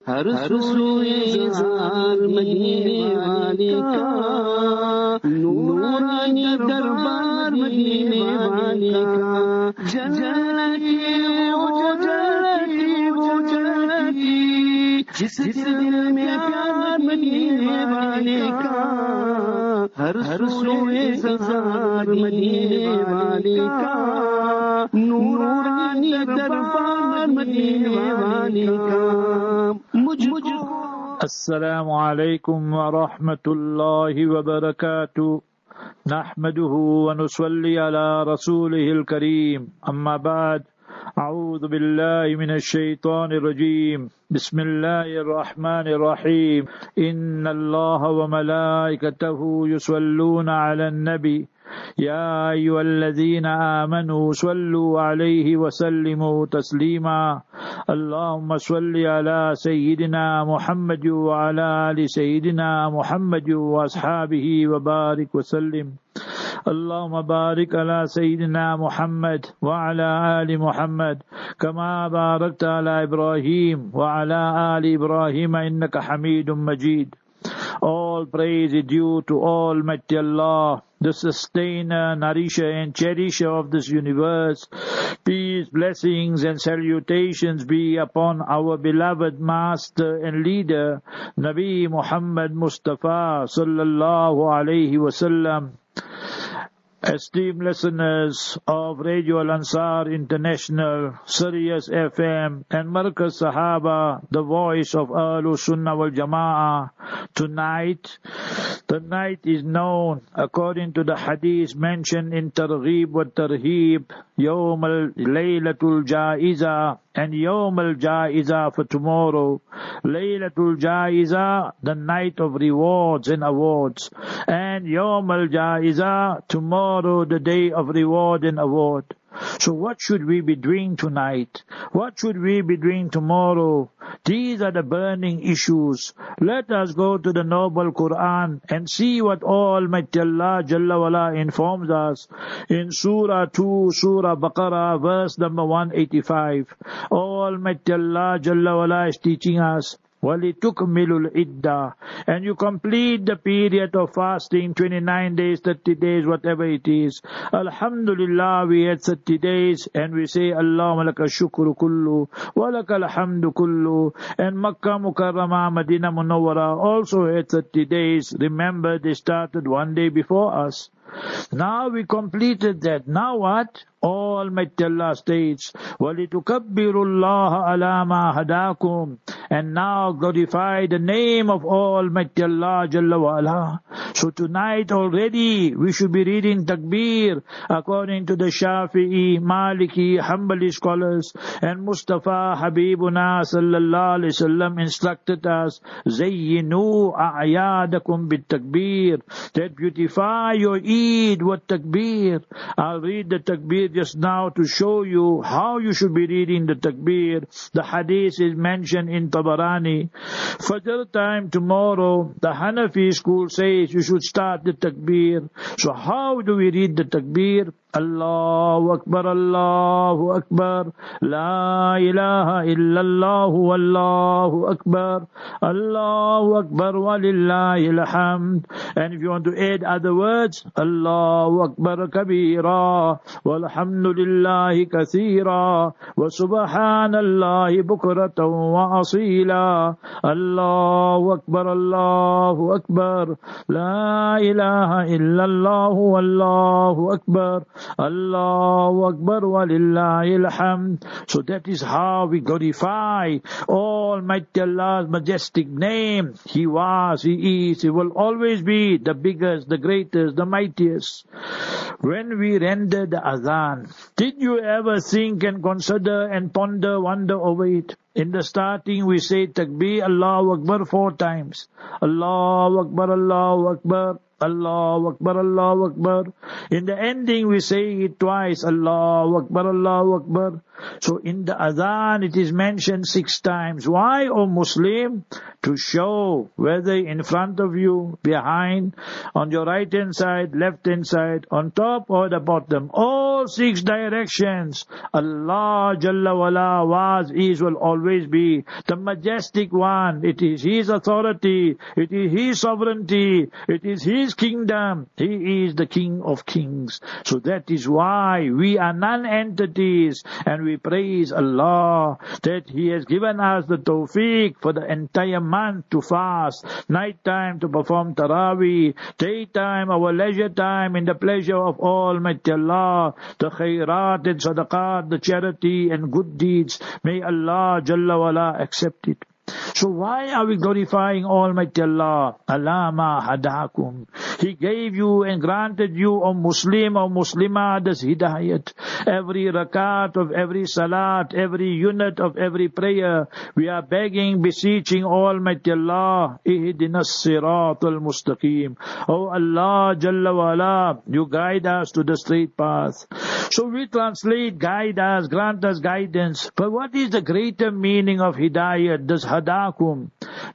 हर सूए ज़ार मदीने वाले का, नूरानी दरबार मदीने वाले का, जन्नती वो जन्नती, जिस दिल में प्यार मदीने वाले का, हर सूए ज़ार मदीने वाले का, नूरानी दरबार मदीने वाले का, मुझको। अस्सलामु अलैकुम व रहमतुल्लाहि व बरकातुहू। नहमदुहु व नुसल्ली अला रसूलिहिल करीम। अम्मा बाद। अऊज़ु बिल्लाहि मिनश शैतानिर रजीम। बिस्मिल्लाहिर रहमानिर रहीम। इन्नल्लाहा व मलाइकतहु युसल्लूना अलन नबी या अय्युहल्लज़ीना आमनू सल्लु अलैहि व सल्लिमू तस्लीमा। अल्लाहुम्मा सल्लि अला सय्यिदिना मुहम्मद व अला आलि सय्यिदिना मुहम्मद व अस्हाबिही व बारिक व सल्लिम। अल्लाहुम्मा बारिक अला सय्यिदिना मुहम्मद व अला आलि मुहम्मद कमा बारकता अला इब्राहीम व अला आलि इब्राहीम इन्नका हमीदुम मजीद। All praise is due to Almighty Allah, the sustainer, nourisher and cherisher of this universe. Peace, blessings and salutations be upon our beloved master and leader, Nabi Muhammad Mustafa sallallahu alayhi wasallam. Esteemed listeners of Radio Al-Ansar International, Sirius FM and Markaz Sahaba, the voice of Ahlus Sunnah wal Jama'ah. Tonight, the night is known according to the hadith mentioned in Targhib wa Tarheeb, Yawm al-Laylatul Jaiza and Yawm al-Jaiza for tomorrow. Laylatul Jaiza, the night of rewards and awards, and Yawm al-Jaiza, tomorrow, the day of reward and award. So what should we be doing tonight? What should we be doing tomorrow? These are the burning issues. Let us go to the noble Quran and see what Almighty Allah Jalla wala informs us in Surah 2, Surah Baqarah, verse number 185. Almighty Allah Jalla wala is teaching us, وَلِتُكْمِلُوا الْعِدَّةِ, and you complete the period of fasting, 29 days, 30 days, whatever it is. Alhamdulillah, we had 30 days, and we say, Allahumma laka shukru kullu, wa laka alhamdu kullu. And Makkah Mukarramah, Madinah Munawwara also had 30 days. Remember, they started one day before us. Now we completed that. Now what? Almighty Allah states, وَلِتُكَبِّرُوا اللَّهَ عَلَى مَا هَدَاكُمْ, and now glorify the name of Almighty Allah Jalla wa Ala. So tonight already we should be reading Takbir according to the Shafi'i, Maliki, Hanbali scholars, and Mustafa Habibuna sallallahu alayhi wasallam instructed us, زَيِّنُوا أَعْيَادَكُمْ بِالتَّكْبِير, that beautify your Eid with Takbir. I'll read the Takbir just now to show you how you should be reading the Takbir. The hadith is mentioned in Tabarani. Fajr time tomorrow, the Hanafi school says you should start the Takbir. So how do we read the Takbir? Allahu Akbar, Allahu Akbar, La ilaha illallah, Allahu Akbar, Allahu Akbar, walillahi alhamd. And if you want to add other words, Allahu Akbar kabira, walhamdulillahi kathira, wa subhanallahi bukratan wa asila, Allahu Akbar, Allahu Akbar, La ilaha illallah, Allahu Akbar, Allahu Akbar walillahi alhamd. So that is how we glorify Almighty Allah's majestic name. He was, He is, He will always be the biggest, the greatest, the mightiest. When we render the adhan, did you ever think and consider and ponder, wonder over it? In the starting we say Takbir, Allahu Akbar 4 times. Allahu Akbar, Allahu Akbar, Allahu Akbar, Allahu Akbar. In the ending we say it twice. Allahu Akbar, Allahu Akbar. So in the adhan it is mentioned 6 times. Why, O Muslim? To show whether in front of you, behind, on your right hand side, left hand side, on top or the bottom, all 6 directions, Allah Jalla wala was, is, will always be the majestic one. It is His authority, it is His sovereignty, it is His kingdom. He is the King of Kings. So that is why we are non-entities, and we praise Allah that He has given us the tawfiq for the entire month to fast, night time to perform Taraweeh, daytime our leisure time in the pleasure of Almighty Allah, the khairat and sadaqat, the charity and good deeds. May Allah Jalla wala accept it. So why are we glorifying Almighty Allah? Alama hadakum. He gave you and granted you, O Muslim, O Muslimah, this hidayat. Every rakat of every salat, every unit of every prayer, we are begging, beseeching Almighty Allah, ihdinas siratal mustaqim. O Allah Jalla wala, you guide us to the straight path. So we translate, guide us, grant us guidance. But what is the greater meaning of hidayat, this hadakum?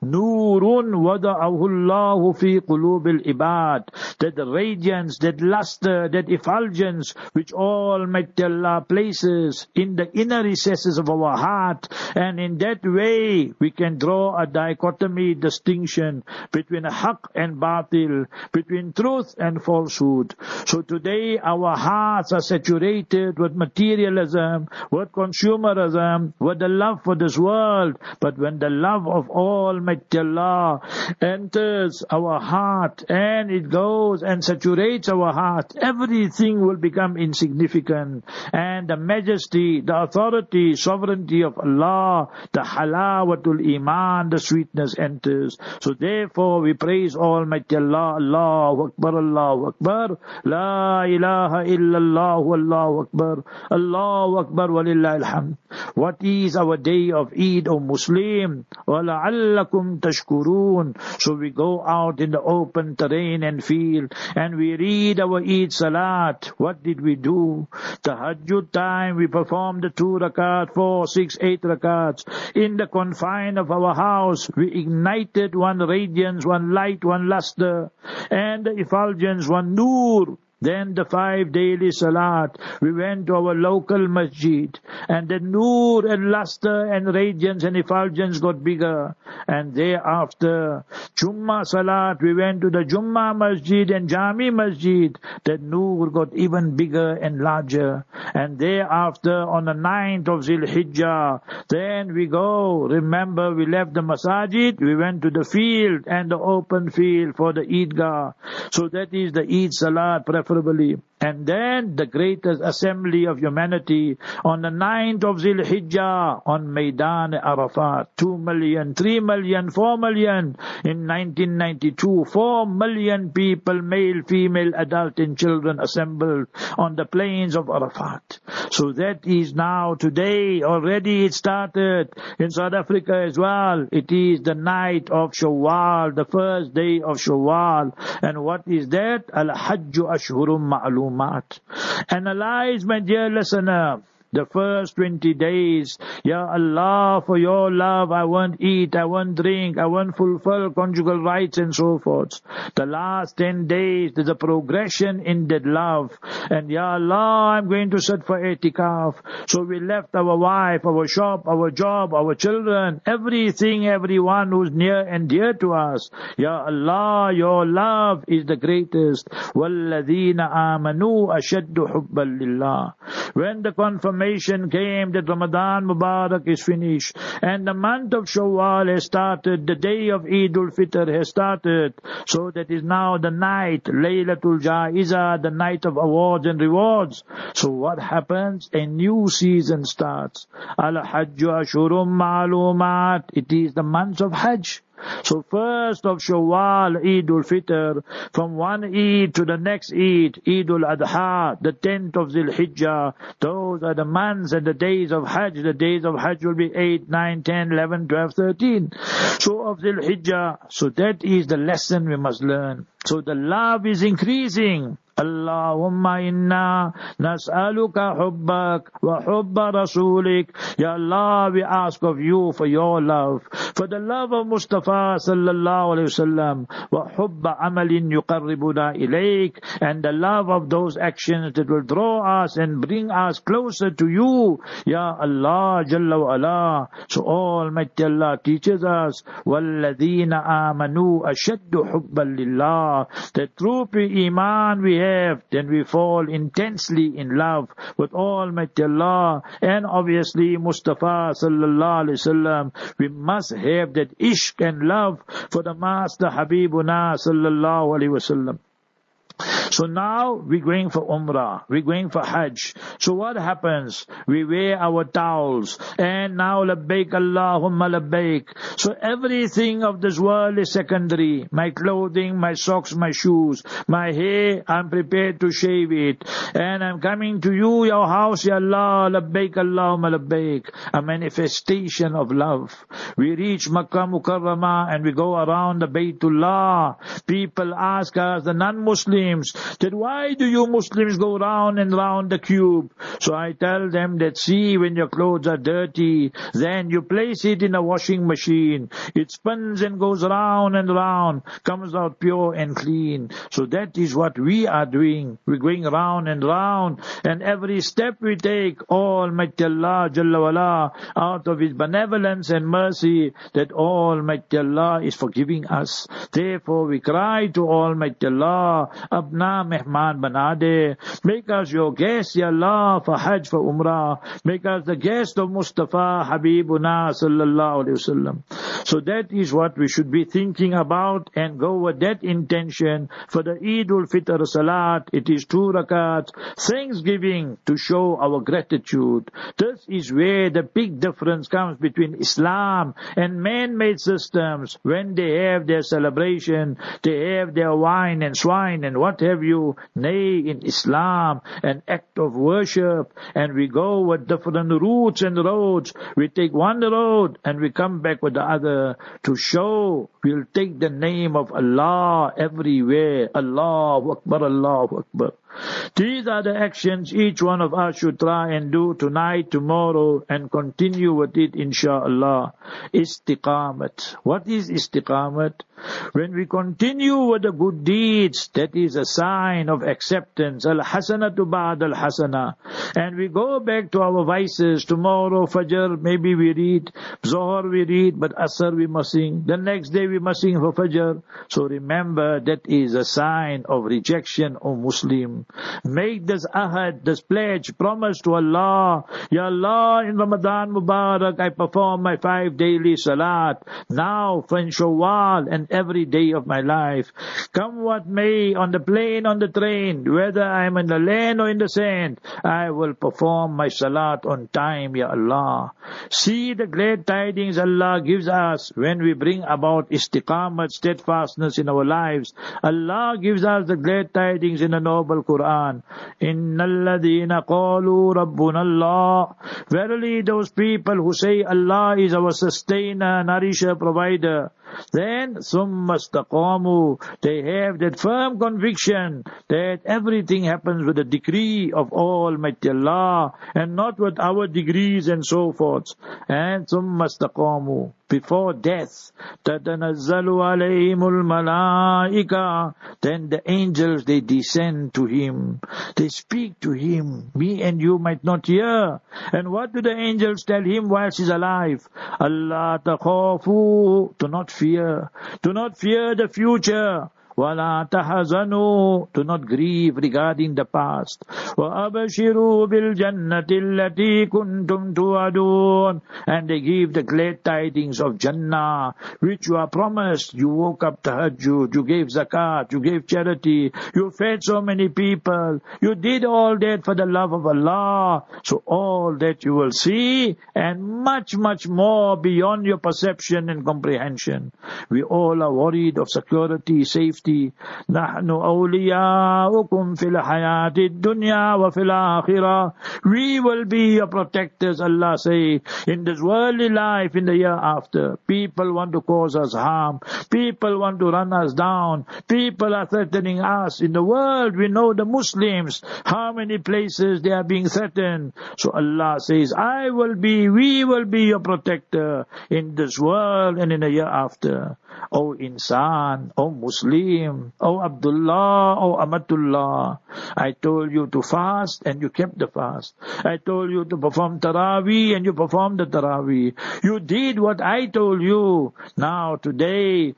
Nurun wada'ahu Allahu fi qulubil ibad. That radiance, that luster, that effulgence which Almighty Allah places in the inner recesses of our heart. And in that way we can draw a dichotomy, distinction between haqq and batil, between truth and falsehood. So today our hearts are saturated with materialism, with consumerism, with the love for this world. But when the love of Almighty Allah enters our heart and it goes and saturates our heart, everything will become insignificant. And the majesty, the authority, sovereignty of Allah, the halawatul iman, the sweetness enters. So therefore we praise Almighty Allah. Allahu Akbar, Allahu Akbar, La ilaha illallah, Allahu Akbar, Allahu Akbar, walillahi alhamd. What is our day of Eid, O Muslim? وَلَعَلَّكُمْ تَشْكُرُونَ. So we go out in the open terrain and field, and we read our Eid Salat. What did we do? Tahajjud time, we performed the 2 rakat, 4, 6, 8 rakats. In the confine of our house, we ignited one radiance, one light, one luster, and the effulgence, one nur. Then the 5 daily salat, we went to our local masjid, and the nur and luster and radiance and effulgence got bigger. And thereafter, Jummah salat, we went to the Jummah masjid and Jami masjid. The nur got even bigger and larger. And thereafter, on the 9th of Zil Hijjah, then we go, remember we left the masajid, we went to the field and the open field for the Eidgah. So that is the Eid salat preferably. And then the greatest assembly of humanity on the 9th of Zil Hijjah on Maidan Arafat. 2 million, 3 million, 4 million in 1992. 4 million people, male, female, adult and children assembled on the plains of Arafat. So that is now today, already it started in South Africa as well. It is the night of Shawwal, the first day of Shawwal. And what is that? Al-Hajju Ashhurum Ma'lumat. Analyze, my dear listener, the first 20 days. Ya Allah, for your love, I won't eat, I won't drink, I won't fulfill conjugal rights and so forth. The last 10 days, there's a progression in that love. And Ya Allah, I'm going to sit for i'tikaf. So we left our wife, our shop, our job, our children, everything, everyone who's near and dear to us. Ya Allah, your love is the greatest. وَالَّذِينَ آمَنُوا أَشَدُّ حُبًّا لِلَّهِ. When the confirmation came that Ramadan Mubarak is finished and the month of Shawwal has started, the day of Eid al-Fitr has started. So that is now the night, Laylatul Jaiza, the night of awards and rewards. So what happens? A new season starts. Al-Hajju Ashhurum Ma'lumat. It is the month of Hajj. So first of Shawwal, Eid al-Fitr, from one Eid to the next Eid, Eid al-Adha, the 10th of Zil Hijjah, those are the months and the days of Hajj. The days of Hajj will be 8, 9, 10, 11, 12, 13. So of Zil Hijjah, so that is the lesson we must learn. So the love is increasing. Allahumma inna nas'aluka hubbak wa hubba rasulik. Ya Allah, we ask of you for your love, for the love of Mustafa sallallahu alayhi wasallam, wa hubba amalin yuqarribuna ilayk, and the love of those actions that will draw us and bring us closer to you, Ya Allah Jalla wa Ala. So Almighty Allah teaches us, وَالَّذِينَ آمَنُوا أَشَدُّ حُبًّا لِلَّهِ, that through iman we have, then we fall intensely in love with Almighty Allah and obviously Mustafa sallallahu alaihi wasallam. We must have that ishq and love for the Master Habibuna sallallahu alaihi wasallam. So now we're going for Umrah, we're going for Hajj. So what happens? We wear our towels, and now labbaik Allahumma labbaik. So everything of this world is secondary. My clothing, my socks, my shoes, my hair, I'm prepared to shave it. And I'm coming to you, your house, Ya Allah, labbaik Allahumma labbaik. A manifestation of love. We reach Makkah Mukarramah and we go around the Baytullah. People ask us, the non-Muslims, that why do you Muslims go round and round the cube? So I tell them that, see, when your clothes are dirty, then you place it in a washing machine. It spins and goes round and round, comes out pure and clean. So that is what we are doing. We're going round and round, and every step we take, Almighty Allah Jalla wala, out of His benevolence and mercy, that Almighty Allah is forgiving us. Therefore we cry to Almighty Allah, Apna mehman bana de. Make us your guest, Ya Allah, for Hajj, for Umrah. Make us the guest of Mustafa Habibuna sallallahu alayhi wasallam. So that is what we should be thinking about, and go with that intention for the Eid ul-Fitr Salat. It is 2 rakats, thanksgiving, to show our gratitude. This is where the big difference comes between Islam and man-made systems. When they have their celebration, they have their wine and swine and what have you. Nay, in Islam, an act of worship, and we go with different routes and roads. We take one road and we come back with the other, to show we'll take the name of Allah everywhere. Allahu Akbar, Allahu Akbar. These are the actions each one of us should try and do tonight, tomorrow, and continue with it, inshaAllah. Istiqamat. What is istiqamat? When we continue with the good deeds, that is a sign of acceptance. Al-hasanatu ba'd al-hasana. And we go back to our vices. Tomorrow, Fajr, maybe we read. Zohar we read, but Asr we must sing. The next day we must sing for Fajr. So remember, that is a sign of rejection, O Muslim. Make this ahad, this pledge, promise to Allah. Ya Allah, in Ramadan Mubarak, I perform my 5 daily salat. Now, for Shawwal and every day of my life. Come what may, on the plane, on the train, whether I am in the land or in the sand, I will perform my salat on time, Ya Allah. See the great tidings Allah gives us when we bring about istiqamat, steadfastness in our lives. Allah gives us the great tidings in the noble Quran. Innal ladhina qalu rabbuna Allah. Verily those people who say Allah is our sustainer, nourisher, provider. Then summa istaqamu, they have that firm conviction that everything happens with the decree of Almighty Allah and not with our degrees and so forth. And summa istaqamu, before death, tatanazzalu alayhimul malaika, then the angels, they descend to him, they speak to him. Me and you might not hear. And what do the angels tell him whilst he's alive? Allah takhafu, to not fear. Do not fear the future. وَلَا تَحَزَنُوا, do not grieve regarding the past. وَأَبَشِرُوا بِالْجَنَّةِ الَّتِي كُنْتُمْ تُوعَدُونَ, and they give the glad tidings of Jannah, which you are promised. You woke up tahajjud, you gave zakat, you gave charity, you fed so many people, you did all that for the love of Allah. So all that you will see, and much, much more beyond your perception and comprehension. We all are worried of security, safety, ayati nahnu awliyaukum fil hayati dunya wa fil akhirah. We will be your protectors, Allah says, in this worldly life, in the year after. People want to cause us harm. People want to run us down. People are threatening us. In the world, we know the Muslims, how many places they are being threatened. So Allah says, we will be your protector in this world and in the year after. O Insan, O Muslim, O Abdullah, O Amatullah, I told you to fast and you kept the fast. I told you to perform Taraweeh and you performed the Taraweeh. You did what I told you. Now today,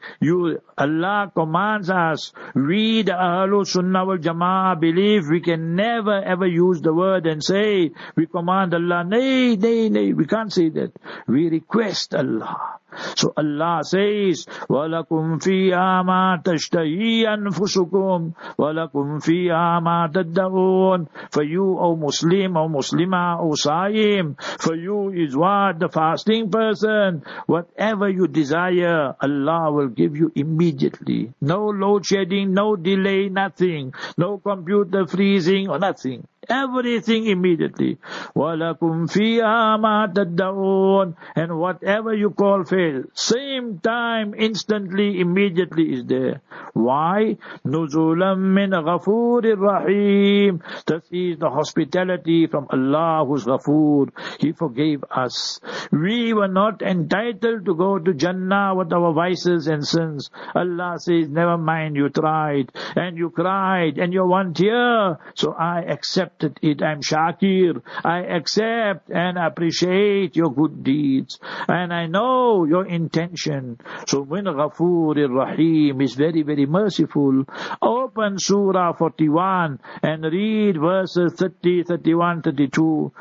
Allah commands us, we the Ahlul Sunnah wal Jama'ah believe we can never ever use the word and say, we command Allah. Nay, we can't say that. We request Allah. So Allah says, وَلَكُمْ فِيهَا مَا تَشْتَهِي أَنفُسُكُمْ وَلَكُمْ فِيهَا مَا تَدَّعُونَ. For you, O Muslim, O Muslimah, O Saim, for you is what? The fasting person. Whatever you desire, Allah will give you immediately. No load shedding, no delay, nothing. No computer freezing or nothing. Everything immediately. وَلَكُمْ فِيهَا مَا تَدَّعُونَ. And whatever you call fail, same time, instantly, immediately is there. Why? نُزُولًا مِّنْ غَفُورٍ رَحِيمٍ. That is the hospitality from Allah who's Ghafoor. He forgave us. We were not entitled to go to Jannah with our vices and sins. Allah says, never mind, you tried and you cried and you want here. So I accepted it. I'm Shakir. I accept and appreciate your good deeds. And I know your intention. So when Ghafoor Rahim is very, very merciful, open Surah 41 and read verses 30, 31, 32.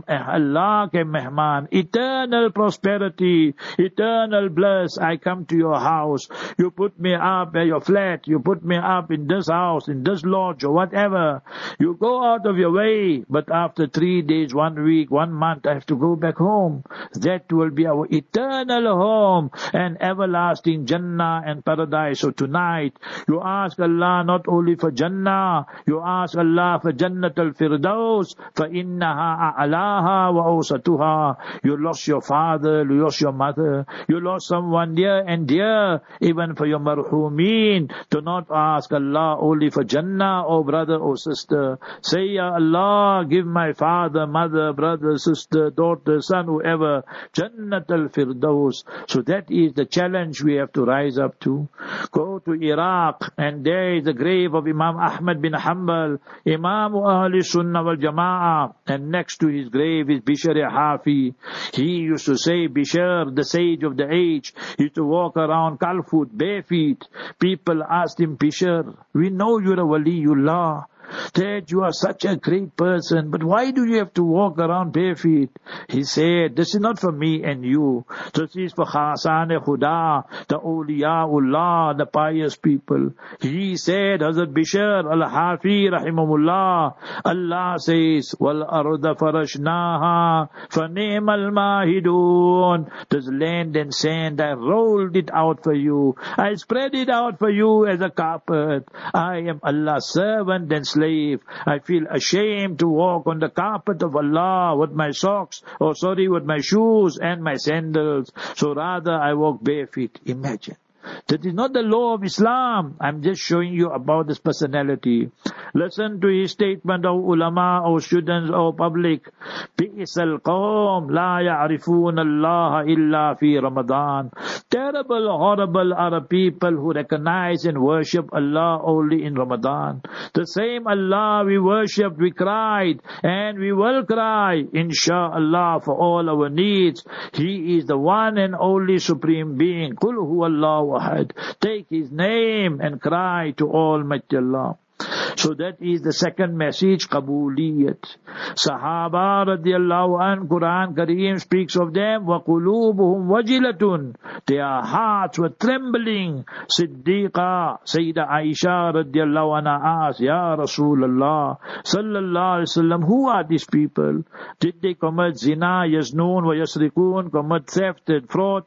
Allah ke mehman, eternal prosperity, eternal bliss. I come to your house. You put me up at your flat. You put me up in this house, in this lodge or whatever. You go out of your way, but after 3 days, 1 week, 1 month, I have to go back home. That will be our eternal home and everlasting Jannah and paradise. So tonight, you ask Allah not only for Jannah, you ask Allah for Jannatul Firdaus, فَإِنَّهَا أَعْلَاهَا وَأَوْسَطُهَا. You lost your father, you lost your mother, you lost someone near and dear, even for your marhumeen. Do not ask Allah only for Jannah, oh brother, oh sister. Say, Ya Allah, give my father, mother, brother, sister, daughter, son, whoever, Jannat al-Firdaus. So that is the challenge we have to rise up to. Go to Iraq, and there is the grave of Imam Ahmad bin Hanbal, Imam Ahli Sunnah wal Jama'ah, and next to his grave is Bishr Hafi. He used to say, Bishr, the sage of the age, used to walk around Kalfoot, bare feet. People asked him, Bishr, we know you're a Waliullah, that you are such a great person, but why do you have to walk around bare feet? He said, this is not for me and you. This is for Khasan Khuda, the Awliyaullah, the pious people. He said, Hazrat Bishr al-Hafi rahimahullah, Allah says, Wal arda farashnaha fanim al-mahidun. This land and sand, I rolled it out for you. I spread it out for you as a carpet. I am Allah's servant and slave. I feel ashamed to walk on the carpet of Allah with my socks, with my shoes and my sandals. So rather I walk bare feet. Imagine. That is not the law of Islam. I'm just showing you about this personality. Listen to his statement, O ulama, O students, O public. Bi'sal qawm la ya'rifun Allah illa fi Ramadan. Terrible, horrible are the people who recognize and worship Allah only in Ramadan. The same Allah we worship, we cried, and we will cry, inshallah, for all our needs. He is the one and only Supreme Being. Qul huwallahu ahad. Take His name and cry to Almighty Allah. So that is the second message, Qabuliyat. Sahaba radiallahu an, Quran Kareem speaks of them, وَقُلُوبُهُمْ وَجِلَةٌ. Their hearts were trembling. Siddiqa, Sayyida Aisha radiallahu anha asked, Ya Rasulullah sallallahu alaihi wasallam, who are these people? Did they commit zina, yaznun wa yasrikun, commit theft and fraud?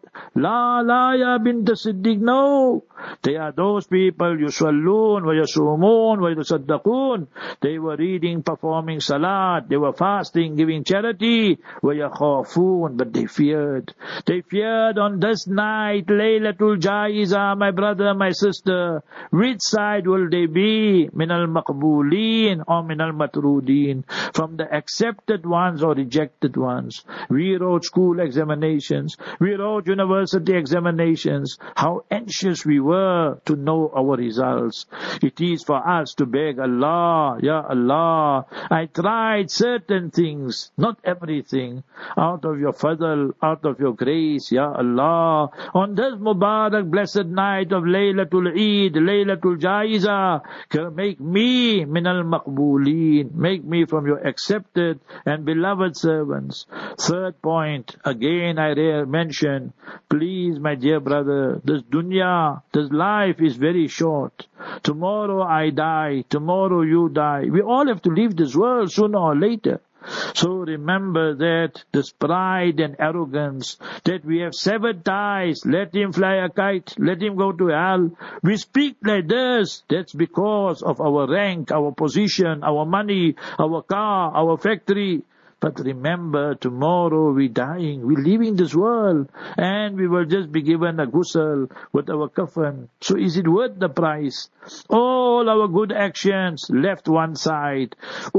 La ya bint Siddiq, no. They are those people, yusallun wa yasumun wa yusaddaqun. They were reading, performing salat, they were fasting, giving charity, wa yakhafun, but they feared. They feared on this night, Laylatul Jaiza, my brother, my sister. Which side will they be? Min al-maqbulin or min al-matrudin? From the accepted ones or rejected ones? We wrote school examinations. We wrote university examinations. How anxious we were to know our results. It is for us to beg Allah, Ya Allah, I tried certain things, not everything. Out of your fadl, out of your grace, Ya Allah. On this Mubarak blessed night of Laylatul Eid, Laylatul Jaiza, make me min al-maqbulin. Make me from your accepted and beloved servants. Third point, again I mention, please my dear brother, this dunya, this life is very short. Tomorrow I die, tomorrow you die. We all have to leave this world sooner or later. So remember that this pride and arrogance, that we have severed ties, let him fly a kite, let him go to hell. We speak like this, that's because of our rank, our position, our money, our car, our factory. But remember, tomorrow we're dying, we're leaving this world, and we will just be given a ghusl with our kafan. So is it worth the price? All our good actions left one side.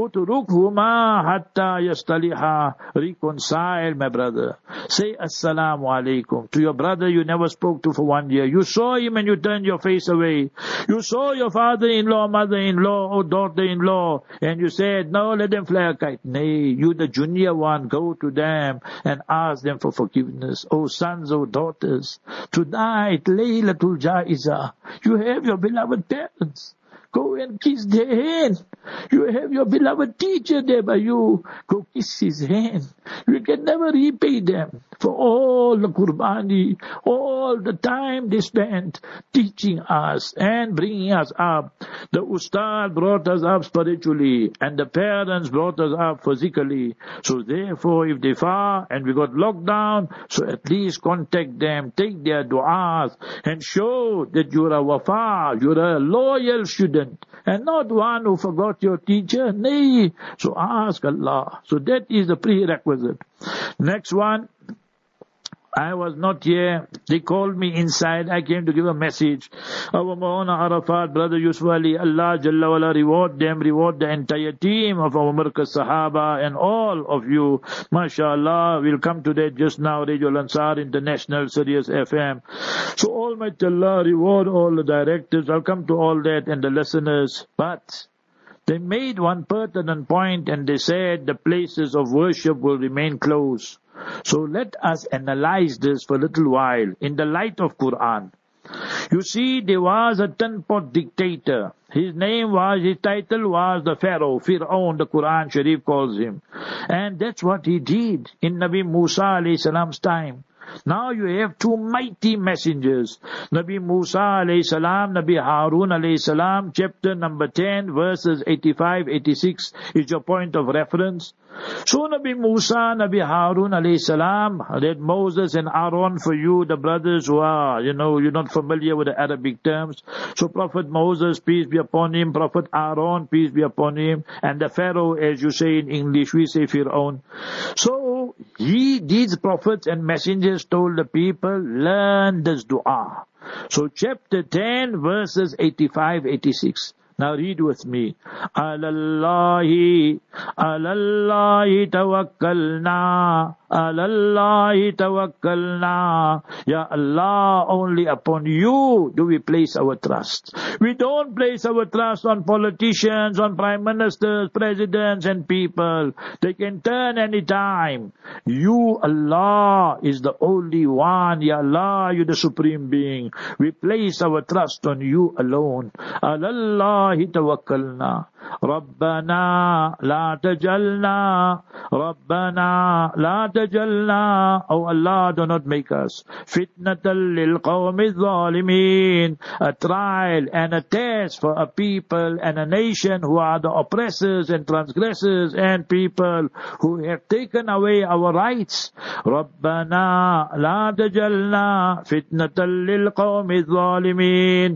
Uturukhuma hatta yastaliha. Reconcile, my brother. Say assalamu alaikum to your brother you never spoke to for 1 year. You saw him and you turned your face away. You saw your father-in-law, mother-in-law, or daughter-in-law, and you said, no, let them fly a kite. Nay, you the junior one, go to them and ask them for forgiveness. Oh sons, oh daughters, tonight, Laylatul Jaiza, you have your beloved parents. Go and kiss their hand. You have your beloved teacher there by you. Go kiss his hand. You can never repay them for all the qurbani, all the time they spent teaching us and bringing us up. The ustad brought us up spiritually, and the parents brought us up physically. So therefore, if they far and we got locked down, so at least contact them, take their du'as, and show that you're a wafa, you're a loyal student, and not one who forgot your teacher. Nay. So ask Allah. So that is the prerequisite. Next one. I was not here. They called me inside. I came to give a message. Our Maulana Arafat, Brother Yusuf Ali, Allah Jalla wala reward them, reward the entire team of our Markaz Sahaba and all of you. MashaAllah, we'll come to that just now. Radio Lansar International, Sirius FM. So Almighty Allah reward all the directors. I'll come to all that and the listeners. But they made one pertinent point and they said the places of worship will remain closed. So let us analyze this for a little while in the light of Quran. You see, there was a 10-pot dictator. His title was the Pharaoh, Fir'aun, the Quran Sharif calls him. And that's what he did in Nabi Musa alayhi salam's time. Now you have two mighty messengers, Nabi Musa alayhi salam, Nabi Harun alayhi salam. Chapter number 10, verses 85-86 is your point of reference. So Nabi Musa, Nabi Harun alayhi salam, that Moses and Aaron for you, the brothers who are, you're not familiar with the Arabic terms. So Prophet Moses, peace be upon him, Prophet Aaron, peace be upon him, and the Pharaoh, as you say in English, we say Fir'aun. So these prophets and messengers told the people, learn this dua. So chapter 10, verses 85-86. Now read with me. Alallahi tawakkalna. Alallahi tawakkalna. Ya Allah, only upon you do we place our trust. We don't place our trust on politicians, on prime ministers, presidents and people. They can turn any time. You, Allah, is the only one. Ya Allah, you're the supreme being. We place our trust on you alone. Alallahi الله توكلنا ربنا لا تجعلنا ربنا لا تجعلنا. Oh Allah, do not make us fitnatan للقوم الظالمين, a trial and a test for a people and a nation who are the oppressors and transgressors and people who have taken away our rights. ربنا لا تجعلنا فتنة للقوم الظالمين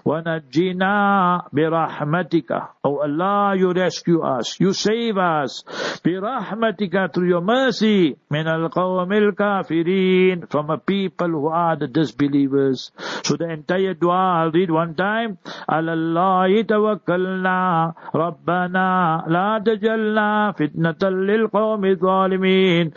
ونجنا برحمتك. Oh Allah, you rescue us, you save us برحمتك, through your mercy, من القوم الكافرين, from a people who are the disbelievers. So the entire dua I'll read one time. على الله توكلنا ربنا لا تجعلنا فتنة للقوم الظالمين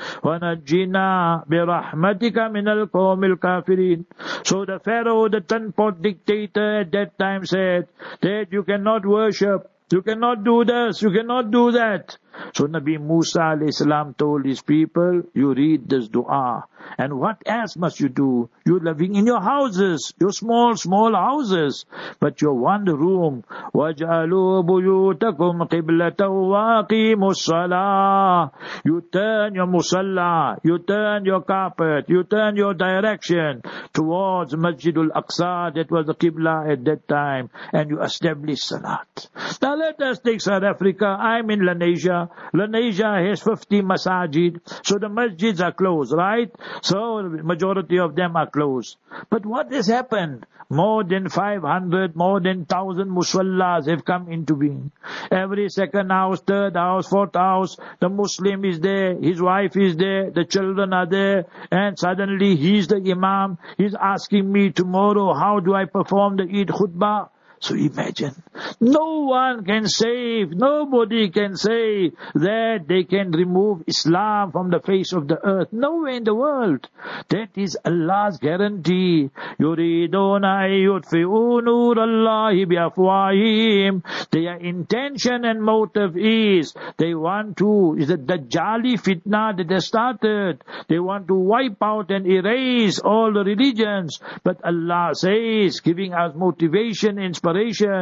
ونجنا برحمتك من القوم الكافرين. So the Pharaoh, the ten-pot dictator at that time, said that you cannot worship, you cannot do this, you cannot do that. So Nabi Musa alayhi salam told his people, you read this dua. And what else must you do? You're living in your houses, your small houses, but your one room. وَاجْعَلُوا بُيُوتَكُمْ قِبْلَةً وَأَقِيمُوا الصَّلَاةَ. You turn your musalla, you turn your carpet, you turn your direction towards Masjidul Aqsa, that was the Qibla at that time, and you establish salat. Now let us take South Africa. I'm in Lenasia. Lenasia has 50 masajid, so the masjids are closed, right? So the majority of them are closed. But what has happened? More than 500, more than 1,000 musallas have come into being. Every second house, third house, fourth house, the Muslim is there, his wife is there, the children are there, and suddenly he's the imam. He's asking me tomorrow, how do I perform the Eid khutbah? So imagine, no one can save, nobody can say that they can remove Islam from the face of the earth. Nowhere in the world. That is Allah's guarantee. يُرِيدُونَ أَن يُطْفِئُوا نُورَ اللَّهِ بِأَفْوَاهِهِمْ. Their intention and motive is, they want to, is the Dajjali fitna that they started. They want to wipe out and erase all the religions. But Allah says, giving us motivation, inspiration,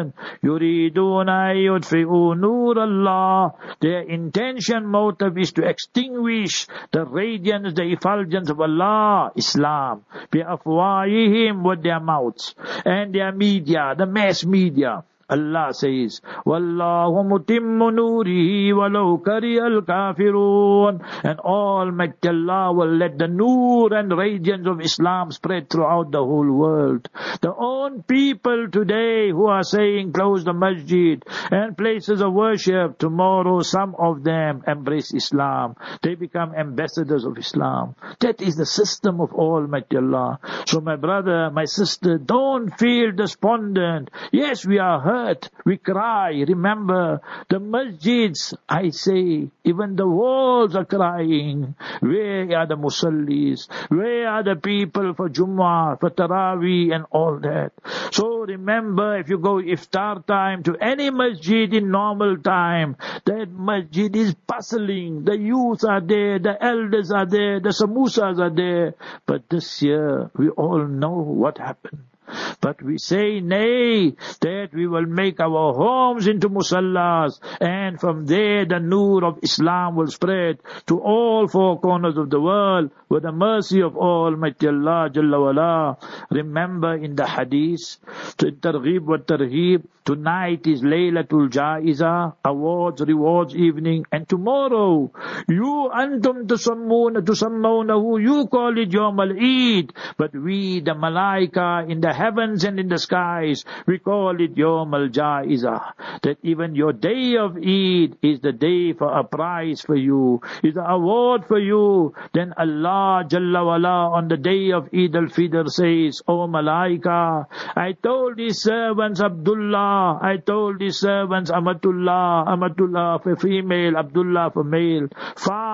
يُرِيدُونَ أَن يُطْفِئُوا نُورَ اللَّهِ. Their intention, motive is to extinguish the radiance, the effulgence of Allah, Islam, بِأَفْوَاهِهِمْ, with their mouths, and their media, the mass media. Allah says, وَاللَّهُ مُتِمُّ نُورِهِ وَلَوْ كَرِهَ الْكَافِرُونَ. And Almighty Allah will let the nur and radiance of Islam spread throughout the whole world. The own people today who are saying close the masjid and places of worship, tomorrow some of them embrace Islam. They become ambassadors of Islam. That is the system of Almighty Allah. So my brother, my sister, don't feel despondent. Yes, we are hurt. We cry. Remember, the masjids, I say, even the walls are crying. Where are the musallis? Where are the people for Jummah, for Taraweeh and all that? So remember, if you go iftar time to any masjid in normal time, that masjid is bustling. The youth are there, the elders are there, the samosas are there. But this year, we all know what happened. But we say, nay, that we will make our homes into musallas, and from there the nur of Islam will spread to all four corners of the world with the mercy of Almighty Allah Jalla wala. Remember in the hadith, to Targhib wa Tarheeb, tonight is Laylatul Jaiza, awards, rewards evening, and tomorrow, you antum tusammawnahu, you call it Yawm al-Eid, but we, the Malaika in the heavens and in the skies, we call it Yawm al-Jaiza. That even your day of Eid is the day for a prize for you, is the award for you. Then Allah Jalla wala on the day of Eid al-Fitr says, O Malaika, I told these servants Abdullah, I told these servants Amatullah for female, Abdullah for male, fast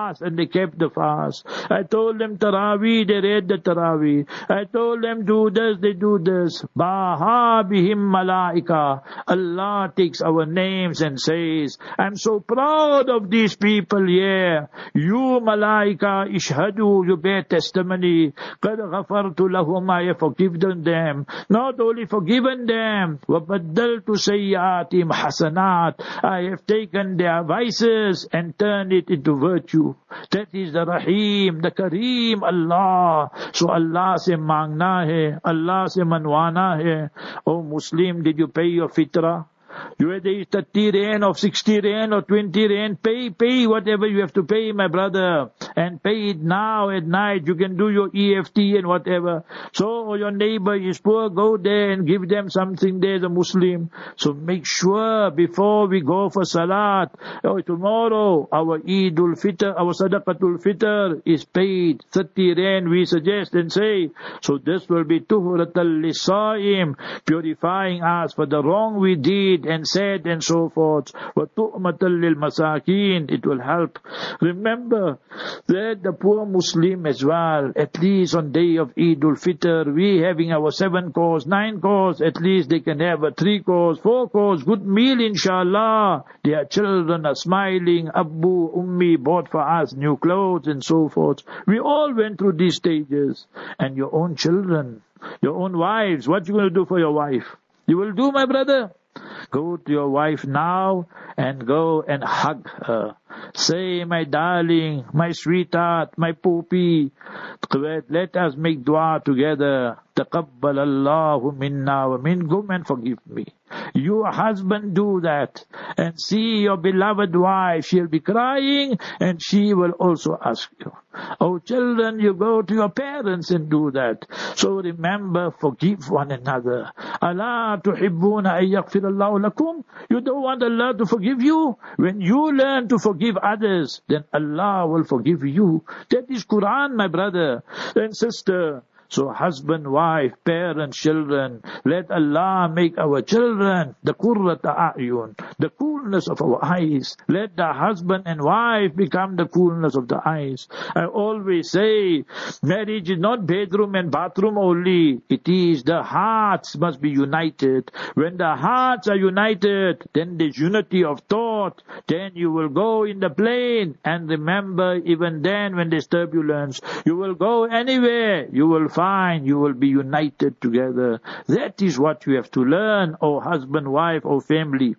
fast, and they kept the fast. I told them Taraweeh, they read the Taraweeh. I told them do this, they do this. Baha bihim malaika. Allah takes our names and says, I'm so proud of these people here. You malaika, ishhadu, you bear testimony. Qad ghafartu lahum, I have forgiven them. Not only forgiven them, وَبَدَّلْتُ سَيِّئَاتِهِمْ حَسَنَاتٍ, I have taken their vices and turned it into virtue. That is the Rahim, the Kareem, Allah. So Allah se mangna hai, Allah se manwana hai. Oh Muslim, did you pay your fitrah? Whether it's 30 rand or 60 rand or 20 rand, pay whatever you have to pay, my brother. And pay it now at night. You can do your EFT and whatever. So your neighbor is poor, go there and give them something there, the Muslim. So make sure before we go for Salat, tomorrow our Eidul Fitr, our Sadaqatul Fitr is paid. 30 rand we suggest and say. So this will be Tuhuratal Lisaim, purifying us for the wrong we did and said and so forth. وَتُؤْمَةً لِلْمَسَاكِينَ, it will help. Remember that the poor Muslim as well, at least on day of Eidul Fitr, we having our 7 course, 9 course, at least they can have a 3 course, 4 course, good meal inshallah. Their children are smiling, Abbu, Ummi bought for us new clothes and so forth. We all went through these stages. And your own children, your own wives, what you going to do for your wife? You will do, my brother? Go to your wife now and go and hug her. Say, my darling, my sweetheart, my poopy, let us make dua together. Taqabbal Allahu minna wa minkum, and forgive me. You husband do that and see your beloved wife. She'll be crying and she will also ask you. Oh children, you go to your parents and do that. So remember, forgive one another. Ala tuhibbuna an yaghfirallahu lakum. You don't want Allah to forgive you? When you learn to forgive others, then Allah will forgive you. That is Quran, my brother and sister. So husband, wife, parents, children, let Allah make our children the qurrata a'yun, the coolness of our eyes. Let the husband and wife become the coolness of the eyes. I always say, marriage is not bedroom and bathroom only. It is the hearts must be united. When the hearts are united, then there's unity of thought. Then you will go in the plane. And remember, even then when there's turbulence, you will go anywhere. You will find you will be united together. That is what you have to learn, oh husband, wife, oh family.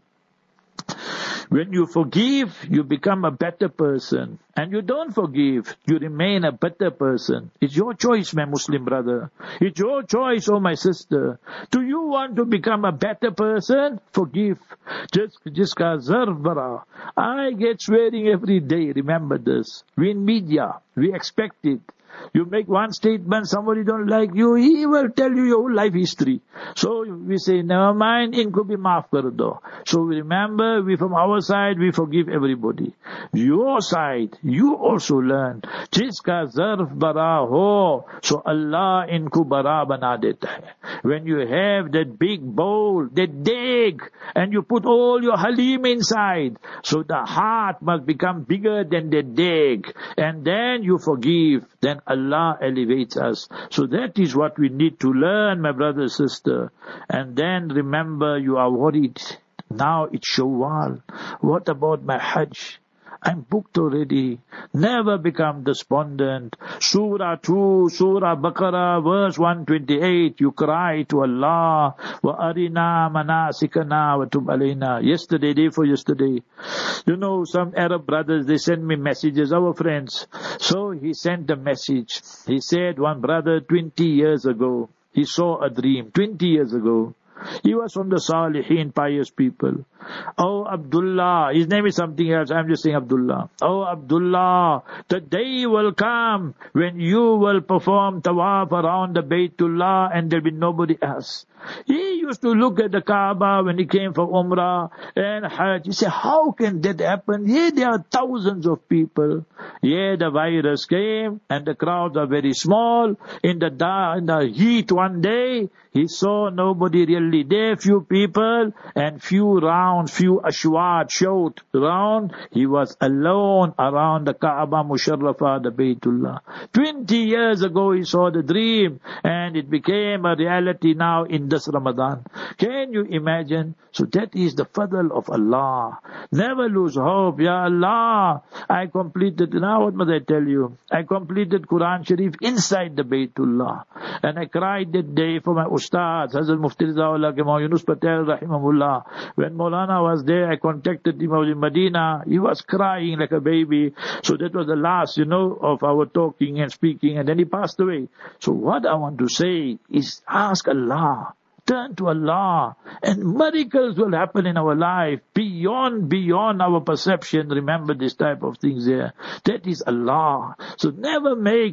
When you forgive, you become a better person. And you don't forgive, you remain a better person. It's your choice, my Muslim brother. It's your choice, oh my sister. Do you want to become a better person? Forgive. Jiska zarf bara. I get swearing every day, remember this. We in media, we expect it. You make one statement, somebody don't like you, he will tell you your whole life history. So we say, never mind, inko bhi maaf kar do. So we remember, we from our side, we forgive everybody. Your side, you also learn. Jiska zarf bara ho, so Allah inko bara bana deta hai. When you have that big bowl, that deg, and you put all your halim inside, so the heart must become bigger than the deg. And then you forgive. Then Allah elevates us. So that is what we need to learn, my brother, sister. And then remember, you are worried. Now it's Shawwal. What about my Hajj? I'm booked already. Never become despondent. Surah 2, Surah Baqarah, verse 128. You cry to Allah. Wa arina manasikana wa tub alayna. Yesterday, day for yesterday. You know, some Arab brothers, they send me messages, our friends. So he sent a message. He said, one brother 20 years ago, he saw a dream. 20 years ago. He was from the Salihin, pious people. Oh, Abdullah. His name is something else. I'm just saying Abdullah. Oh, Abdullah. The day will come when you will perform tawaf around the Baytullah and there'll be nobody else. He used to look at the Kaaba when he came for Umrah and Hajj. He said, how can that happen? Here there are thousands of people. Here the virus came and the crowds are very small. In the heat one day, he saw nobody really there, few people and few ashwat showed around. He was alone around the Kaaba Musharrafa, the Baytullah. 20 years ago he saw the dream and it became a reality now in this Ramadan. Can you imagine? So that is the fadl of Allah. Never lose hope. Ya Allah, I completed, now what must I tell you? I completed Quran Sharif inside the Baytullah. And I cried that day for my Ustad, Hazrat Mufti Rizawallah Maulana Yunus Patel Rahimahullah. When Maulana was there, I contacted him in Medina. He was crying like a baby. So that was the last, of our talking and speaking. And then he passed away. So what I want to say is ask Allah. Turn to Allah and miracles will happen in our life beyond our perception. Remember this type of things there. That is Allah. So never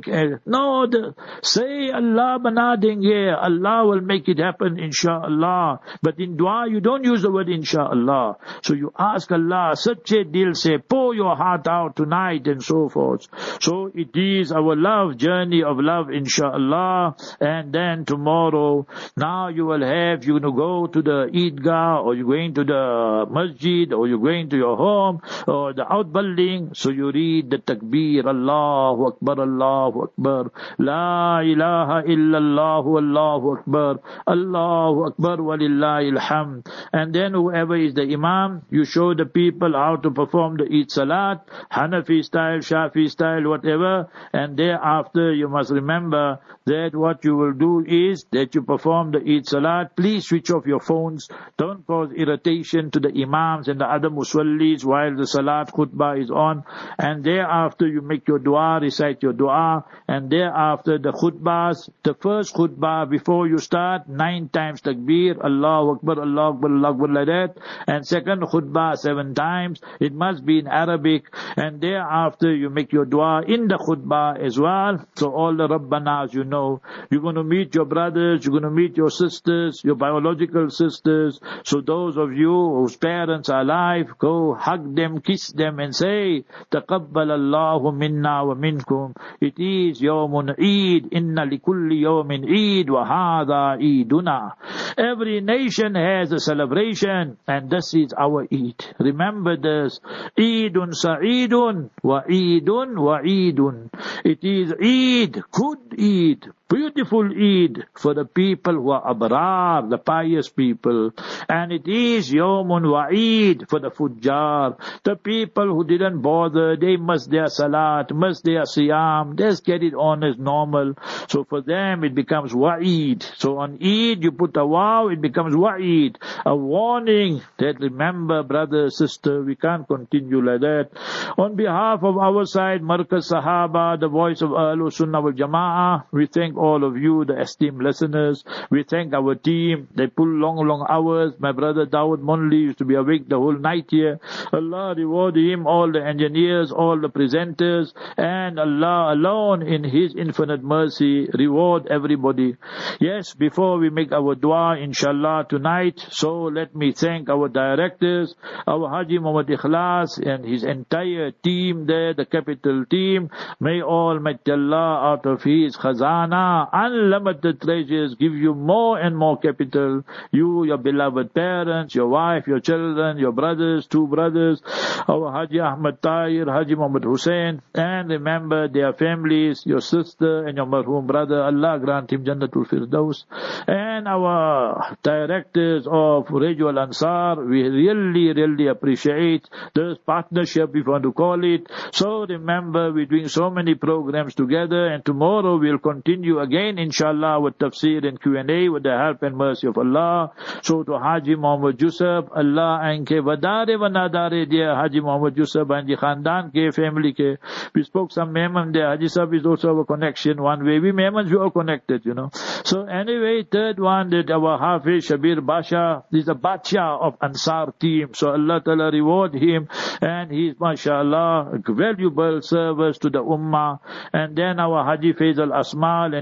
say Allah bana denge. Allah will make it happen inshallah. But in dua you don't use the word inshallah. So you ask Allah, sache dil se, pour your heart out tonight and so forth. So it is our love, journey of love inshallah. And then tomorrow, now you will you're going to go to the Eidgah, or you're going to the masjid, or you're going to your home, or the outbuilding, so you read the takbir, Allahu Akbar, Allahu Akbar, La ilaha illallah, Allahu Akbar, Allahu Akbar, walillahi alhamd. And then whoever is the imam, you show the people how to perform the Eid Salat, Hanafi style, Shafi style, whatever, and thereafter you must remember that what you will do is that you perform the Eid Salat. Please switch off your phones. Don't cause irritation to the imams and the other musallis while the salat khutbah is on. And thereafter you make your dua, recite your dua. And thereafter the khutbahs, the first khutbah before you start, 9 times takbir, Allahu Akbar, Allahu Akbar, Allahu Akbar, like that. And second khutbah 7 times. It must be in Arabic. And thereafter you make your dua in the khutbah as well. So all the Rabbanas, you're going to meet your brothers, you're going to meet your sisters, your biological sisters. So those of you whose parents are alive, go hug them, kiss them and say, Taqabbal Allahu minna wa minkum. It is Yawmun Eid. Inna likulli Yawmin Eid wa hadha Eiduna. Every nation has a celebration and this is our Eid. Remember this. Eidun Sa'idun wa Eidun wa Eidun. It is Eid, good Eid, beautiful Eid for the people who are abrar, the pious people. And it is Yawmun Wa'id for the fujjar, the people who didn't bother. They must their salat, must their siyam, just get it on as normal. So for them it becomes Wa'id. So on Eid you put a wow, it becomes Wa'id, a warning that remember brother, sister, we can't continue like that. On behalf of our side, Markaz Sahaba, the voice of Ahlul Sunnah wal Jama'ah, we thank all of you, the esteemed listeners. We thank our team. They pull long hours. My brother Dawood Monli used to be awake the whole night here. Allah reward him, all the engineers, all the presenters, and Allah alone in His infinite mercy reward everybody. Yes, before we make our dua inshallah tonight, so let me thank our directors, our Haji Muhammad Ikhlas and his entire team there, the capital team. May Almighty Allah out of His khazana, unlimited treasures, give you more and more capital. You, your beloved parents, your wife, your children, your brothers, 2 brothers, our Haji Ahmad Tahir, Haji Muhammad Hussain, and remember their families, your sister and your marhum brother. Allah grant him Jannatul Firdaus. And our directors of Radio Al Ansar, we really appreciate this partnership, if you want to call it. So remember, we're doing so many programs together, and tomorrow we'll continue again inshallah with tafsir and Q&A with the help and mercy of Allah. So to Haji Muhammad Yusuf, Allah anke vadare wa nadare dia Haji Muhammad Yusuf and the Khandan ke family ke. We spoke some Mehman there. Haji Sahib is also our connection one way. We Mehmans, we are connected, So anyway, third one, that our Hafiz Shabir Basha is the Bacha of Ansar team. So Allah Ta'ala reward him and his mashallah valuable service to the Ummah. And then our Haji Faisal Asmal and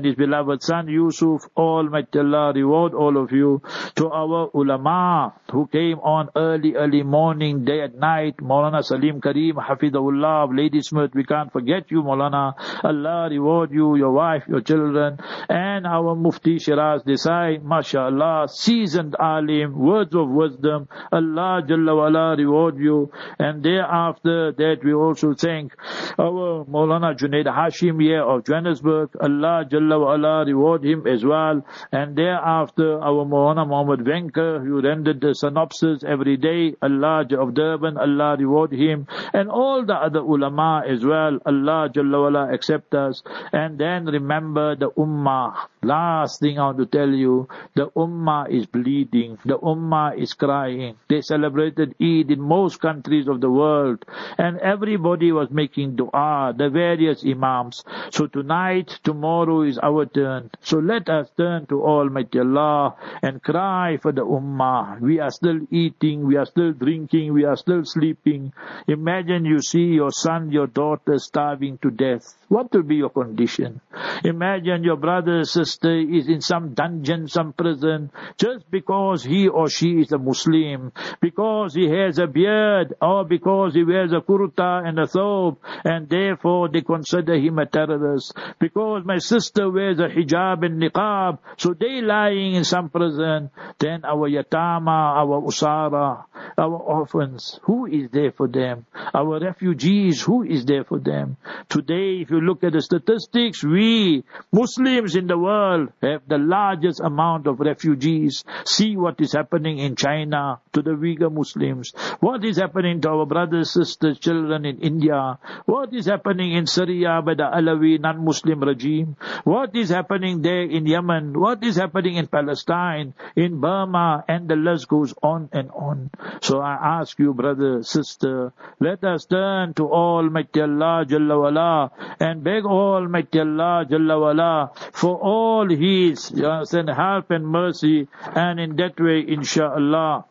and his beloved son Yusuf. Almighty Allah reward all of you. To our ulama who came on early morning, day and night, Maulana Salim Kareem, Hafidahullah of Ladysmith, we can't forget you, Maulana. Allah reward you, your wife, your children, and our Mufti Shiraz Desai, mashallah, seasoned alim, words of wisdom. Allah Jalla wala reward you. And thereafter that we also thank our Maulana Junaid Hashim here of Johannesburg. Allah Jalla wala reward him as well. And thereafter our Maulana Muhammad Venka, who rendered the synopsis every day. Allah of Durban, Allah reward him. And all the other ulama as well. Allah Jalla wala accept us. And then remember the ummah. Last thing I want to tell you, the ummah is bleeding. The ummah is crying. They celebrated Eid in most countries of the world. And everybody was making dua, the various imams. So tonight, tomorrow is our turn. So let us turn to Almighty Allah and cry for the ummah. We are still eating, we are still drinking, we are still sleeping. Imagine you see your son, your daughter starving to death. What will be your condition? Imagine your brother, sister is in some dungeon, some prison, just because he or she is a Muslim, because he has a beard, or because he wears a kurta and a thobe, and therefore they consider him a terrorist. Because my sister wears a hijab and niqab, so they lying in some prison. Then our yatama, our usara, our orphans, who is there for them? Our refugees, who is there for them? Today, if you look at the statistics, we Muslims in the world have the largest amount of refugees. See what is happening in China to the Uyghur Muslims. What is happening to our brothers, sisters, children in India? What is happening in Syria by the Alawi non-Muslim regime? What is happening there in Yemen? What is happening in Palestine, in Burma? And the list goes on and on. So I ask you, brother, sister, let us turn to Almighty Allah Jalla wala and beg Almighty Allah Jalla wala for all His help and mercy, and in that way, inshaAllah.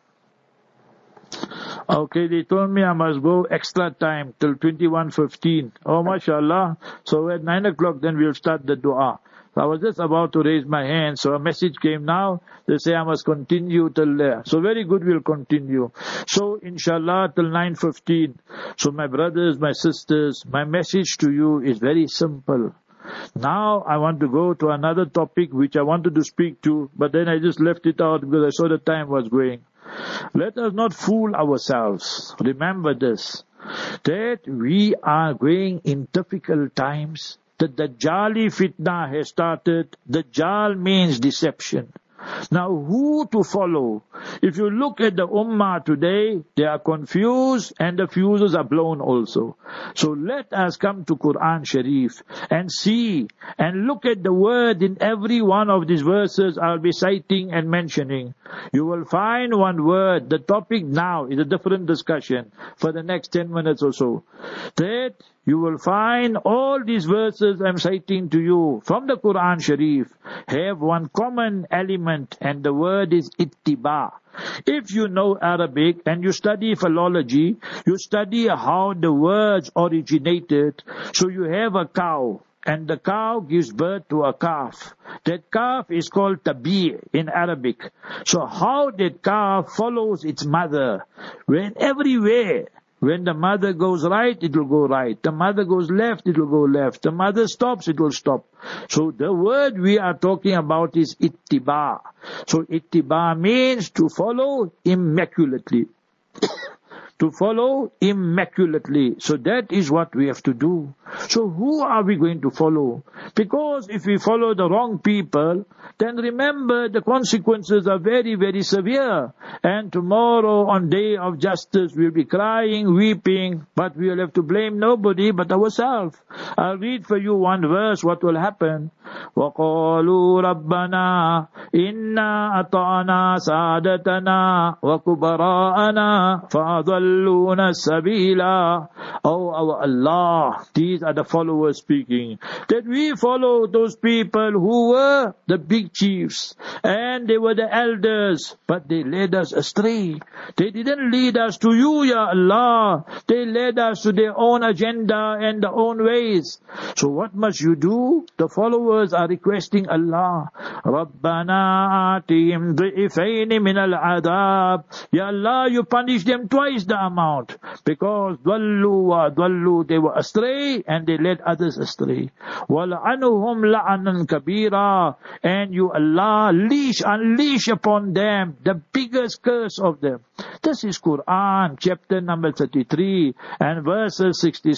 Okay, they told me I must go extra time till 21:15. Oh, mashallah. So at 9 o'clock then we'll start the dua. So I was just about to raise my hand, so a message came now. They say I must continue till there. So very good, we'll continue. So inshallah till 9:15. So my brothers, my sisters, my message to you is very simple. Now I want to go to another topic which I wanted to speak to, but then I just left it out because I saw the time was going. Let us not fool ourselves. Remember this, that we are going in difficult times. The Dajjali fitna has started. Dajjal means deception. Now, who to follow? If you look at the ummah today, they are confused and the fuses are blown also. So let us come to Quran Sharif and see and look at the word in every one of these verses I'll be citing and mentioning. You will find one word. The topic now is a different discussion for the next 10 minutes or so. That you will find all these verses I'm citing to you from the Quran Sharif have one common element, and the word is ittiba. If you know Arabic and you study philology, you study how the words originated. So you have a cow, and the cow gives birth to a calf. That calf is called tabi' in Arabic. So how that calf follows its mother, when everywhere, when the mother goes right, it will go right. The mother goes left, it will go left. The mother stops, it will stop. So the word we are talking about is ittiba. So ittiba means to follow immaculately. To follow immaculately. So that is what we have to do. So who are we going to follow? Because if we follow the wrong people, then remember the consequences are very, very severe. And tomorrow on day of justice, we'll be crying, weeping, but we'll have to blame nobody but ourselves. I'll read for you one verse, what will happen. وَقَالُوا رَبَّنَا إِنَّا أَطَعْنَا سَادَتَنَا وَكُبَرَاءَنَا فَأَضَلُّونَا يَضَلُّونَ السَّبِيلَ. Oh our Allah, these are the followers speaking, that we follow those people who were the big chiefs and they were the elders, but they led us astray. They didn't lead us to you, Ya Allah. They led us to their own agenda and their own ways. So what must you do? The followers are requesting Allah, Rabbana atihim dhi'fayn min al-adab. Ya Allah, you punish them twice the amount, because dhallu wa dhallu, they were astray and they led others astray. Wal'anuhum la'anan kabira, and you Allah unleash upon them the biggest curse of them. This is Quran chapter number 33 and verses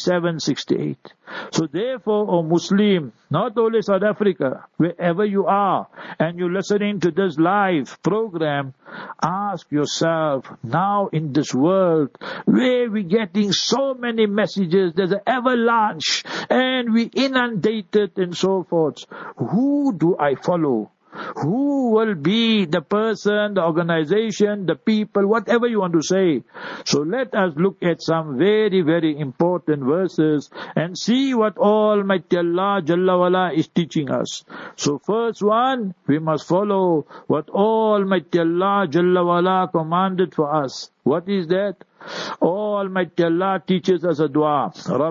67-68. So therefore, O Muslim, not only South Africa, wherever you are and you're listening to this live program, ask yourself, now in this world where we're getting so many messages, there's an avalanche and we inundated and so forth, who do I follow? Who will be the person, the organization, the people, whatever you want to say. So let us look at some very, very important verses and see what Almighty Allah Jalla wala is teaching us. So first one, we must follow what Almighty Allah Jalla wala commanded for us. What is that? Almighty Allah teaches us a dua.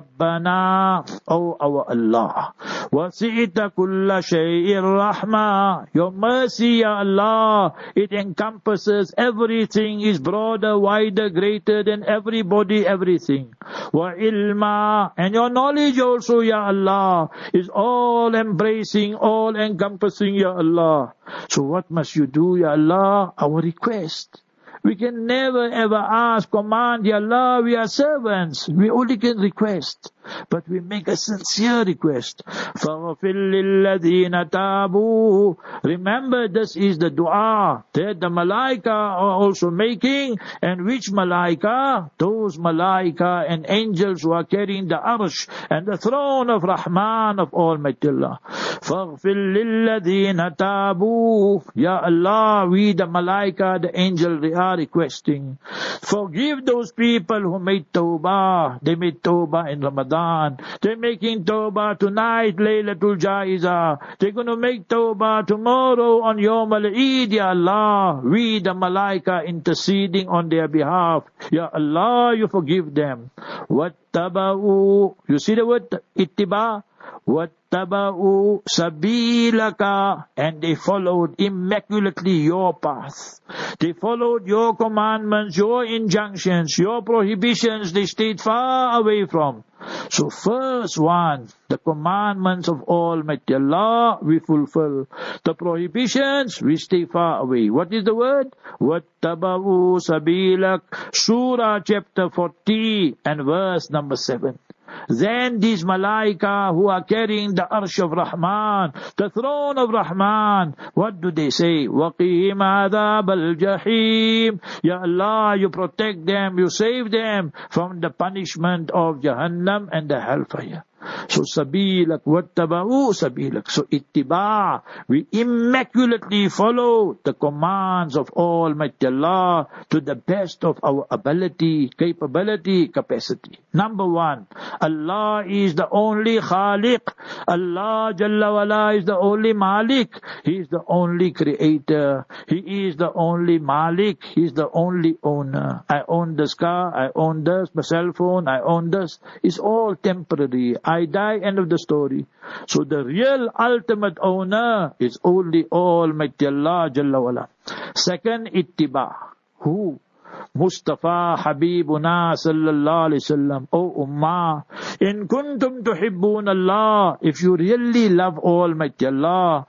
Rabbana, O our Allah, wasi'ta kulla shay'in rahma. Your mercy, Ya Allah, it encompasses everything, is broader, wider, greater than everybody, everything. Wa ilma, and your knowledge also, Ya Allah, is all embracing, all encompassing, Ya Allah. So what must you do, Ya Allah? Our request. We can never ever ask, command, Ya Allah, we are servants. We only can request. But we make a sincere request. فَغْفِرْ لِلَّذِينَ تَابُوا. Remember, this is the dua that the malaika are also making. And which malaika? Those malaika and angels who are carrying the arsh and the throne of Rahman, of Almighty Allah. فَغْفِرْ لِلَّذِينَ تَابُوا. Ya Allah, we the malaika, the angel, they are requesting. Forgive those people who made tawbah. They made tawbah in Ramadan. They're making tawbah tonight, Laylatul Jaiza. They're going to make tawbah tomorrow on Yawm al-Eid, Ya Allah. We the malaika interceding on their behalf. Ya Allah, you forgive them. Wattaba'u. You see the word ittiba? Wattaba'u sabilaka, and they followed immaculately your path. They followed your commandments, your injunctions, your prohibitions. They stayed far away from. So first one, the commandments of Almighty Allah, we fulfill. The prohibitions, we stay far away. What is the word? Wattaba'u sabilak. Surah chapter 40 and verse number 7. Then these malaika who are carrying the arsh of Rahman, the throne of Rahman, what do they say? وَقِهِمْ عَذَابَ الْجَحِيمِ. Ya Allah, you protect them, you save them from the punishment of Jahannam and the hellfire. So sabilak, wattaba'u sabilak. So ittiba, we immaculately follow the commands of Almighty Allah to the best of our ability, capability, capacity. Number one, Allah is the only Khaliq. Allah Jalla wala is the only Malik. He is the only creator. He is the only Malik. He is the only owner. I own this car, I own this, my cell phone, I own this. It's all temporary. I die, end of the story. So the real ultimate owner is only Almighty Allah Jalla wala. Second, ittiba. Who? Mustafa Habibuna sallallahu alayhi wasallam. O Ummah, in kuntum tuhibbun Allah, if you really love Almighty Allah,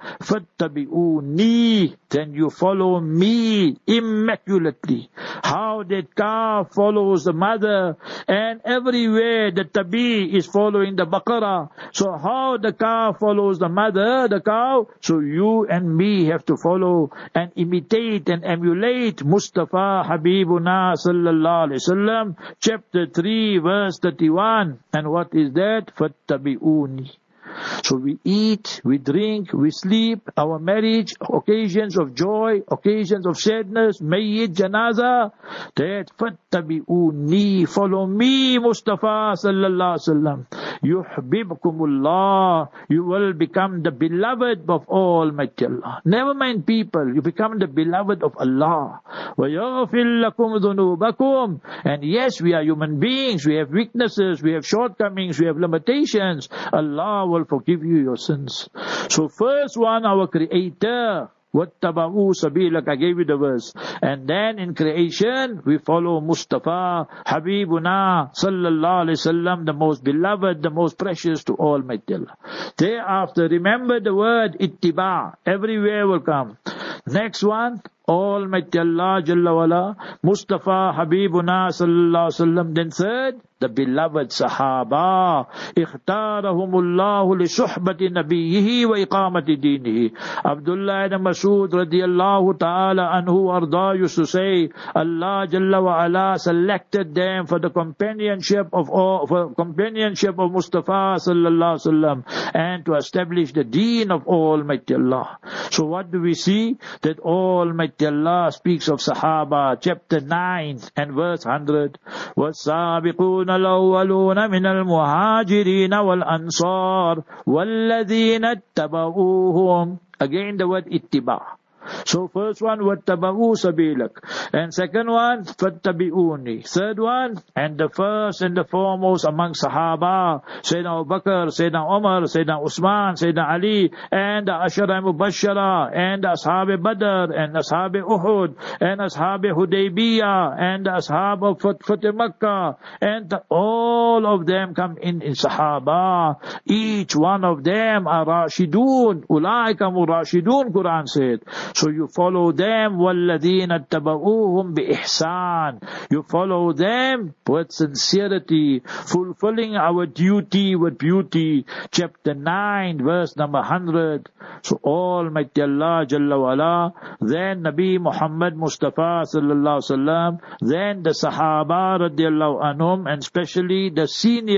fattabi'uni, then you follow me immaculately. How that calf follows the mother, and everywhere the tabi is following the baqarah. So how the calf follows the mother, the cow, so you and me have to follow and imitate and emulate Mustafa Habibuna sallallahu alayhi wasallam, chapter 3 verse 31. And what is that? Fattabi'uni. So we eat, we drink, we sleep, our marriage, occasions of joy, occasions of sadness, mayyit, janaza, that fattabi'uni, follow me, Mustafa sallallahu alaihi wasallam. Yuhbibkumullah, you will become the beloved of Almighty Allah. Never mind people, you become the beloved of Allah. وَيَغْفِرْ لَكُمْ ذُنُوبَكُمْ. And yes, we are human beings, we have weaknesses, we have shortcomings, we have limitations. Allah will forgive you your sins. So first one, our Creator, وَاتَّبَعُوا سَبِيلَكَ, I gave you the verse. And then in creation, we follow Mustafa, Habibuna, sallallahu alayhi wasallam, the most beloved, the most precious to Almighty Allah. Thereafter, remember the word ittiba, everywhere will come. Next one, Almighty Allah Jalla wala, Mustafa, Habibuna, sallallahu alayhi wasallam. Then third, the beloved Sahaba. Ikhtarahumullahu li suhbati nabiyyihi wa iqamati dinihi. Abdullah ibn Mas'ud radiyallahu ta'ala anhu arda used to say, Allah Jalla wa ala selected them for the companionship of Mustafa sallallahu alaihi wasallam and to establish the deen of Almighty Allah. So what do we see? That Almighty Allah speaks of Sahaba, chapter 9 and verse 100. وَالسَّابِقُونَ الْأَوَّلُونَ مِنَ الْمُهَاجِرِينَ وَالْأَنصَارِ وَالَّذِينَ اتَّبَعُوهُمْ. Again the word ittiba. So first one, وَاتَّبَعُوا سَبِيلَكَ. And second one, فَاتَّبِعُونِي. Third one, and the first and the foremost among Sahaba, Sayyidina Abu Bakr, Sayyidina Umar, Sayyidina Usman, Sayyidina Ali, and the Ashara Mubashara, and the Ashab Badr, and Ashab Uhud, and Ashab Hudaybiyah, and the Ashab of Fatih Makkah, and all of them come in Sahaba. Each one of them are Rashidun. Ulaika Murashidun, Quran said. So you follow them, وَالَّذِينَ اتَّبَعُوهُمْ بِإِحْسَانٍ. You follow them with sincerity, fulfilling our duty with beauty. Chapter 9, verse number 100. So Almighty Allah Jalla wala, then Nabi Muhammad Mustafa sallallahu alaihi wasallam, then the Sahaba radiyallahu anhum, and especially the senior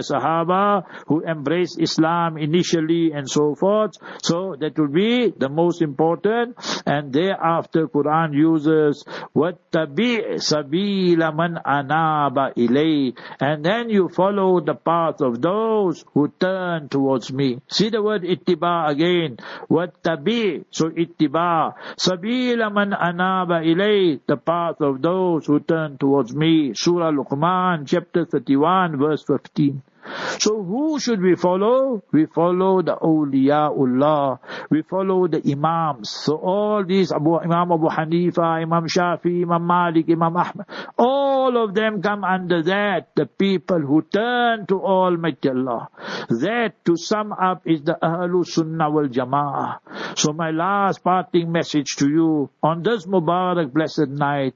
Sahaba who embraced Islam initially and so forth. So that will be the most important. And thereafter Quran uses وَاتَّبِعْ سَبِيلَ مَنْ أَنَابَ إِلَيْهِ. And then you follow the path of those who turn towards me. See the word ittiba again. وَاتَّبِعْ, so ittiba. سَبِيلَ مَنْ أَنَابَ إِلَيْهِ, the path of those who turn towards me. Surah Luqman, chapter 31, verse 15. So who should we follow? We follow the awliyaullah. We follow the imams. So all these, Imam Abu Hanifa, Imam Shafi, Imam Malik, Imam Ahmad, all of them come under that. The people who turn to Almighty Allah. That, to sum up, is the Ahlul Sunnah wal Jama'ah. So my last parting message to you on this Mubarak blessed night,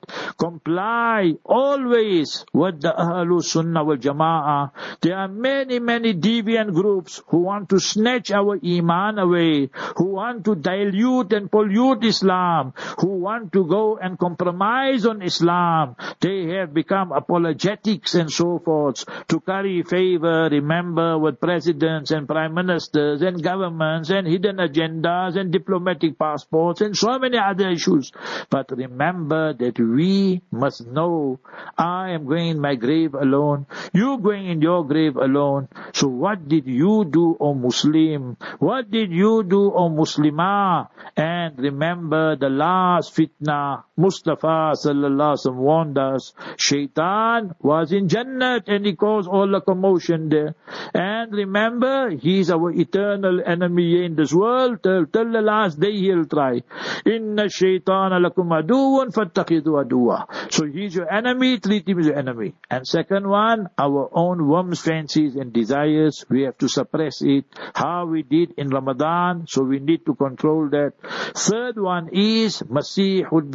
comply always with the Ahlul Sunnah wal Jama'ah. There are many deviant groups who want to snatch our iman away, who want to dilute and pollute Islam, who want to go and compromise on Islam. They have become apologetics and so forth to curry favor, remember, with presidents and prime ministers and governments and hidden agendas and diplomatic passports and so many other issues. But remember that we must know, I am going in my grave alone, you going in your grave alone. So what did you do, O Muslim? What did you do, O Muslimah? And remember the last fitna, Mustafa sallallahu alaihi wasallam warned us. Shaitan was in Jannat and he caused all the commotion there. And remember, he's our eternal enemy in this world. Till the last day he'll try. Inna shaitana lakum aduun fattakhidhu aduwa. So he's your enemy, treat him as your enemy. And second one, our own whims, fancies and desires, we have to suppress it. How we did in Ramadan, so we need to control that. Third one is Masihud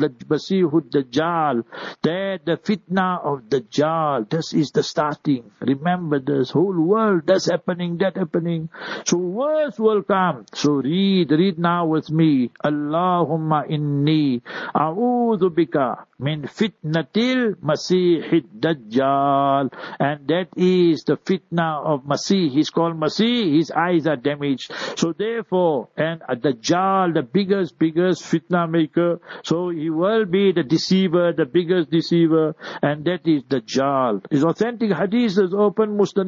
Dajjal, that the fitna of Dajjal, this is the starting. Remember, this whole world, that's happening, that happening. So words will come. So read now with me. Allahumma inni a'udhu bika min fitnatil Masihid Dajjal. And that is the fitna fitna of Masih. He's called Masih. His eyes are damaged. So therefore, and Dajjal, the biggest fitna maker. So he will be the deceiver, the biggest deceiver, and that is Dajjal. His authentic hadith is open Musnad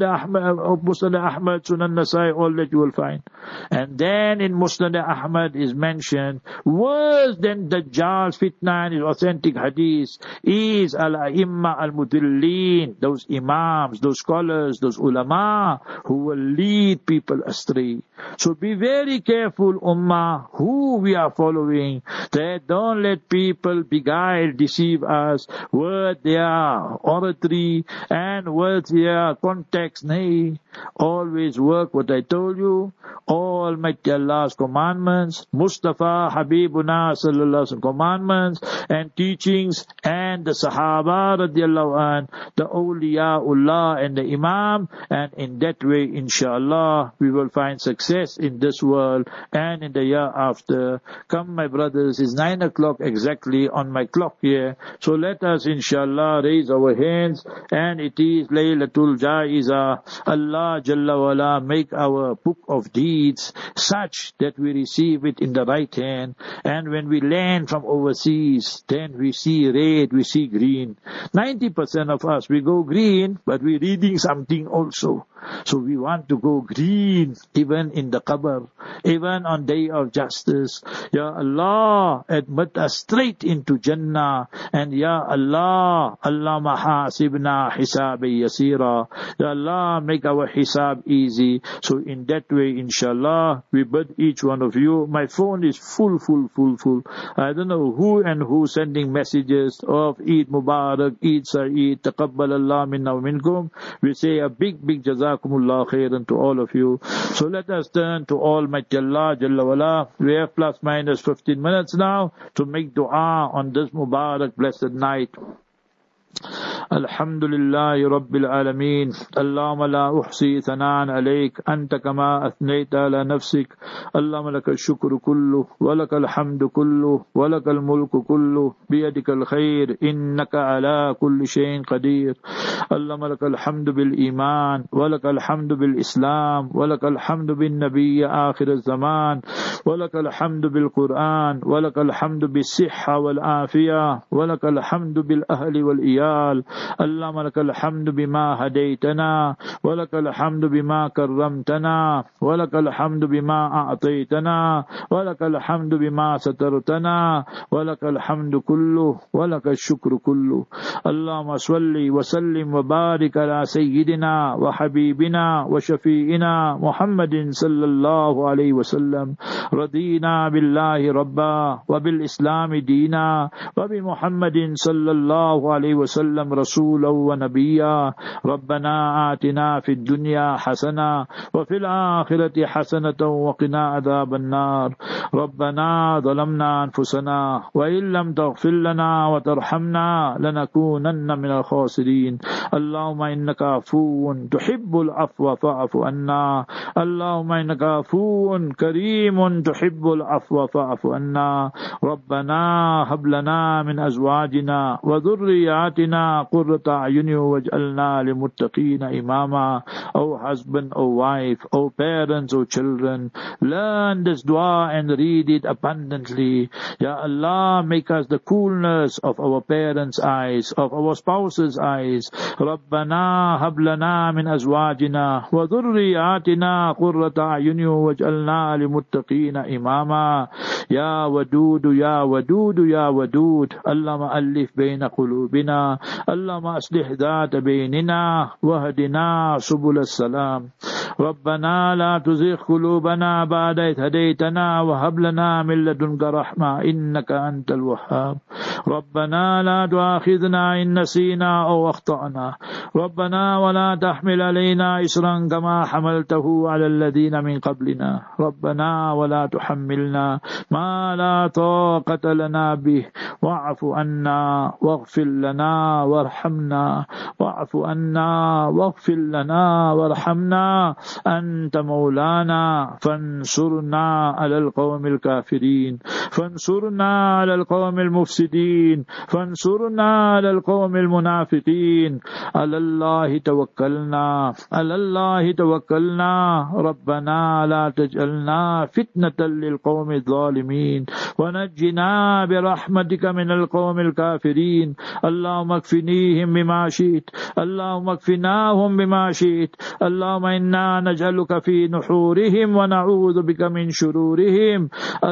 Ahmad, Sunan Nasai, all that you will find. And then in Musnad Ahmad is mentioned, worse than Dajjal's fitna and his authentic hadith is al-a'imma al-mudilleen, those imams, those scholars, those ulama who will lead people astray. So be very careful, ummah, who we are following, that don't let people beguile, deceive us with their oratory and with their context. Nay, always work what I told you. Almighty Allah's commandments, Mustafa Habibuna sallallahu alaihi wasallam commandments and teachings, and the Sahaba radiallahu an, the awliyaullah and the Imam, and in that way, inshallah, we will find success in this world and in the year after. Come, my brothers, it's 9 o'clock exactly on my clock here. So let us, inshallah, raise our hands, and it is Laylatul Jaiza. Allah Jalla wala make our book of deeds such that we receive it in the right hand, and when we land from overseas, then we see red, we see green. 90% of us, we go green, but we're reading something also. So we want to go green, even in the qabr, even on day of justice. Ya Allah, admit us straight into Jannah. And Ya Allah, Allah mahasibna hisabi yasira. Ya Allah, make our hisab easy. So in that way, inshallah, we bid each one of you. My phone is full. I don't know who sending messages of Eid Mubarak, Eid Sa'id, Taqabbal Allah minna wa minkum. We say a big jazakumullah khairan to all of you. So let us turn to Almighty Allah Jalla wala. We have plus minus 15 minutes now to make dua on this Mubarak blessed night. الحمد لله رب العالمين اللهم لا أحصي ثناء عليك أنت كما أثنيت على نفسك اللهم لك الشكر كله ولك الحمد كله ولك الملك كله بيدك الخير إنك على كل شيء قدير اللهم لك الحمد بالإيمان ولك الحمد بالإسلام ولك الحمد بالنبي آخر الزمان ولك الحمد بالقرآن ولك الحمد بالصحة والعافية ولك الحمد بالأهل والإيال اللهم لك الحمد بما هديتنا ولك الحمد بما كرمتنا ولك الحمد بما أعطيتنا ولك الحمد بما سترتنا ولك الحمد كله ولك الشكر كله اللهم صل وسلم وبارك على سيدنا وحبيبنا وشفيئنا محمد صلى الله عليه وسلم رضينا بالله ربا وبالإسلام دينا وبمحمد صلى الله عليه وسلم رسولا ونبيا ربنا آتنا في الدنيا حسنة وفي الآخرة حسنة وقنا عذاب النار ربنا ظلمنا أنفسنا وإن لم تغفر لنا وترحمنا لنكونن من الخاسرين اللهم إنك عفو تحب العفو فاعف عنا اللهم إنك عفو كريم تحب العفو فاعف عنا ربنا هب لنا من أزواجنا وذرياتنا قرة أعين واجعلنا للمتقين إماما. O husband, O wife, O parents, O children, learn this dua and read it abundantly. Ya Allah, make us the coolness of our parents' eyes, of our spouses' eyes. ربنا هب لنا من أزواجنا وذرياتنا قرة أعين واجعلنا للمتقين إماما. يا ودود يا ودود يا ودود اللهم ألف بين قلوبنا اللهم أصلح ذات بيننا واهدنا سبل السلام. ربنا لا تزغ قلوبنا بعد إذ هديتنا وهب لنا من لدنك رحمة إنك أنت الوهاب. ربنا لا تؤاخذنا إن نسينا أو أخطأنا ربنا ولا تحمل علينا إصرا كما حملته على الذين من قبلنا ربنا ولا تحملنا ما لا طاقة لنا به واعف عنا واغفر لنا وارحمنا وارحمنا واعف عنا واغفر لنا وارحمنا أنت مولانا فانصرنا على القوم الكافرين فانصرنا على القوم المفسدين فانصرنا على القوم المنافقين على الله توكلنا على الله توكلنا ربنا لا تجعلنا فتنة للقوم الظالمين ونجنا برحمتك من القوم الكافرين اللهم اكفنيهم بما شئت اللهم اكفناهم بما شئت اللهم إنا نجعلك في نحورهم ونعوذ بك من شرورهم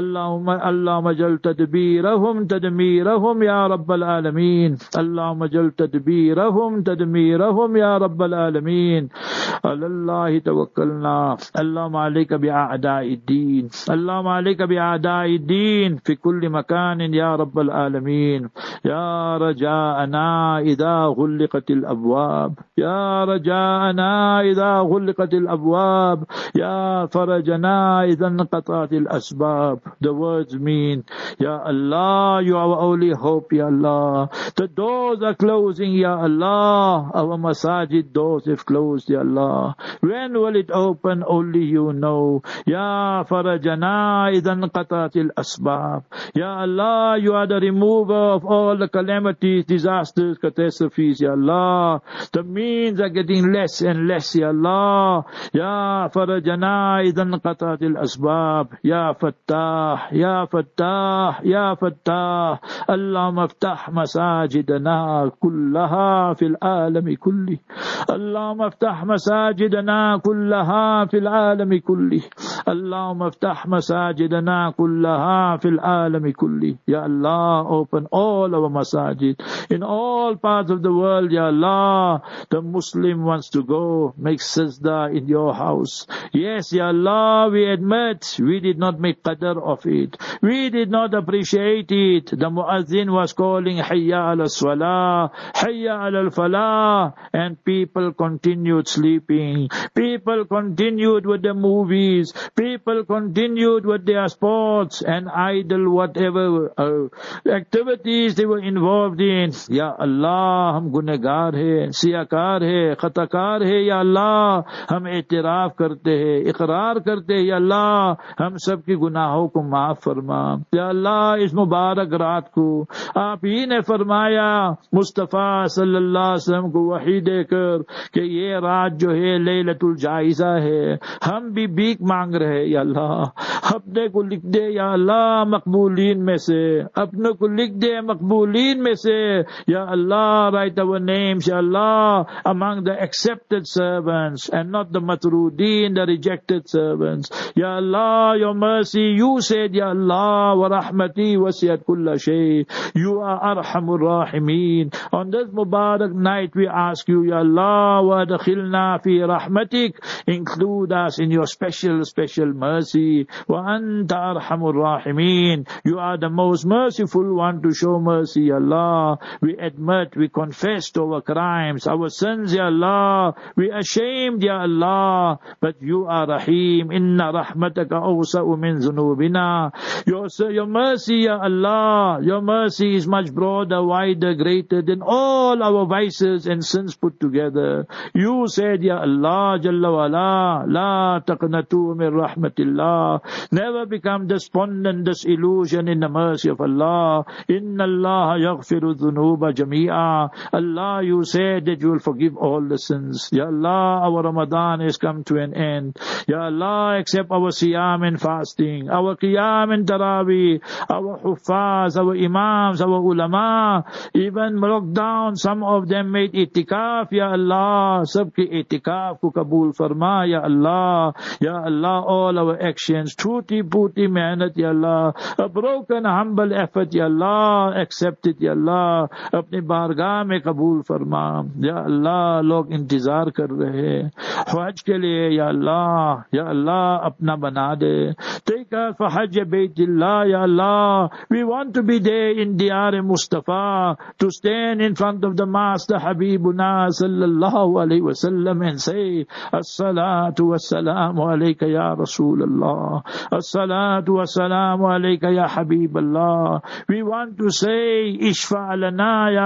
اللهم اجعل تدبيرهم تدميرهم يا رب العالمين اللهم اجعل تدبيرهم تدميرهم يا رب العالمين على الله توكلنا اللهم عليك بأعداء الدين اللهم عليك بأعداء الدين في كل مكان يا رب العالمين يا رجاءنا إذا غلقت الأبواب يا رجاءنا إذا غلقت الأبواب يا فرجنا إذا انقطعت الأسباب. The words mean, Ya Allah, you are our only hope, Ya Allah. The doors are closing, Ya Allah. Our masajid doors have closed, Ya Allah. When will it open? Only you know. Ya farajana idhan qatatil asbab. Ya Allah, you are the remover of all the calamities, disasters, catastrophes, Ya Allah. The means are getting less and less, Ya Allah. Ya farajana idhan qatatil asbab. Ya fattah, Ya fattah, Ya fattah. Allahumma aftah masajidana kullaha fil alami kulli. Allahumma aftah masajidana kullaha fil alami kulli. Allahumma aftah masajidana kullaha fil alami kulli. Ya Allah, open all our masajid in all parts of the world, Ya Allah. The Muslim wants to go make sajda in your house. Yes, Ya Allah, we admit we did not make qadr of it. We did not appreciate it. The muazzin was calling hayya ala salah, hayya ala falah, and people continued sleeping. People continued with the movies. People continued with their sports and idle whatever activities they were involved in. Ya Allah, hum gunagar hai, siyakar hai, khatakar hai, Ya Allah. Hum itiraaf karte hai, iqrar karte hai, Ya Allah. Hum sab ki गुनाहों को माफ फरमा या अल्लाह. इस मुबारक रात को आप ही ने फरमाया मुस्तफ़ा सल्लल्लाहु अलैहि वसल्लम को वही देकर कि ये रात जो है लैलतुल जायज़ा है. हम भी भीख मांग रहे हैं या अल्लाह. अपने को लिख दे या अल्लाह मकबूलीन में से, अपने को लिख दे मकबूलीन में से या अल्लाह. Write our names ya Allah among the accepted servants and not the matrudeen, the rejected servants. Ya Allah, your mercy, you said, Ya Allah, wa rahmati wasiyat kulla shay. You are arhamur rahimin. On this Mubarak night, we ask you, Ya Allah, wa adkhilna fi rahmatik. Include us in your special, special mercy. Wa anta arhamur rahimin. You are the most merciful one to show mercy, Ya Allah. We admit, we confess to our crimes, our sins, Ya Allah. We are ashamed, Ya Allah. But you are Rahim. Inna rahmataka awsa'u min zunubina. Your mercy, Ya Allah, your mercy is much broader, wider, greater than all our vices and sins put together. You said, Ya Allah, Jalla wala, la taqnatu min rahmatillah. Never become despondent, disillusioned in the mercy of Allah. Inna Allah yaghfiru dhunuba jami'a. Allah, you said that you will forgive all the sins. Ya Allah, our Ramadan has come to an end. Ya Allah, accept our siyam and fasting, our qiyam and tarawih, our huffaz, our imams, our ulama, even lockdown, some of them made itikaf, Ya Allah. Sabki itikaf ko kabul farma, Ya Allah. Ya Allah, all our actions, truti puti mehnat, Ya Allah, a broken humble effort, Ya Allah, accept it, Ya Allah. Apni bargah mein kabul farma, Ya Allah. Log intizar kar rahe hajj ke liye, Ya Allah. Ya Allah, apna bana de. Take us for Hajj Baytillah, Ya Allah. We want to be there in Diyar Mustafa, to stand in front of the Master Habibuna sallallahu alayhi wa sallam and say, As-salatu was-salamu alayka ya Rasulallah. As-salatu was-salamu alayka ya Habiballah. We want to say, Ishfa' lana ya Rasul.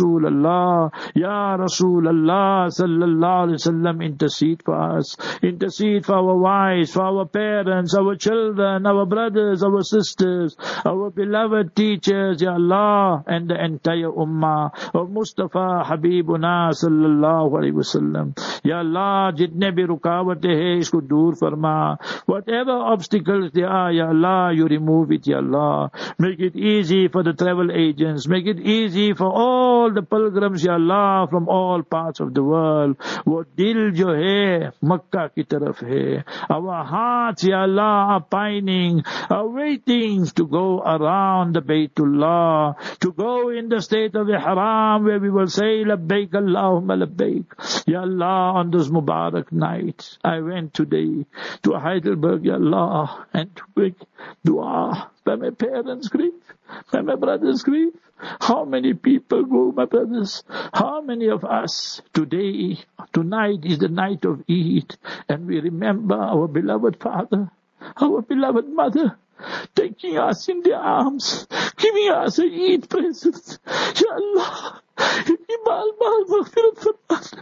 Rasulallah, Ya Rasulallah sallallahu alaihi wasallam, intercede for us, intercede for our wives, for our parents, our children, our brothers, our sisters, our beloved teachers, Ya Allah, and the entire ummah of Mustafa Habibuna sallallahu alaihi wasallam. Ya Allah, jitne bhi rukawate hai, isko dur farma. Whatever obstacles there are, Ya Allah, you remove it, Ya Allah. Make it easy for the travel agents. Make it easy for all the pilgrims, Ya Allah, from all parts of the world. Wo dil jo hai, Makkah ki taraf hai. Our hearts, Ya Allah, are pining, are waiting to go around the Baytullah, to go in the state of Ihram, where we will say, Labbaik Allahumma Labbaik. Ya Allah, on this Mubarak night, I went today to Heidelberg, Ya Allah, and to make dua for my parents' grief, for my brothers' grief. How many people go, my brothers? How many of us today, tonight is the night of Eid, and we remember our beloved father, our beloved mother, taking us in their arms, giving us a Eid present. Ya Allah, Iqbal Baal Maghfirat Farman.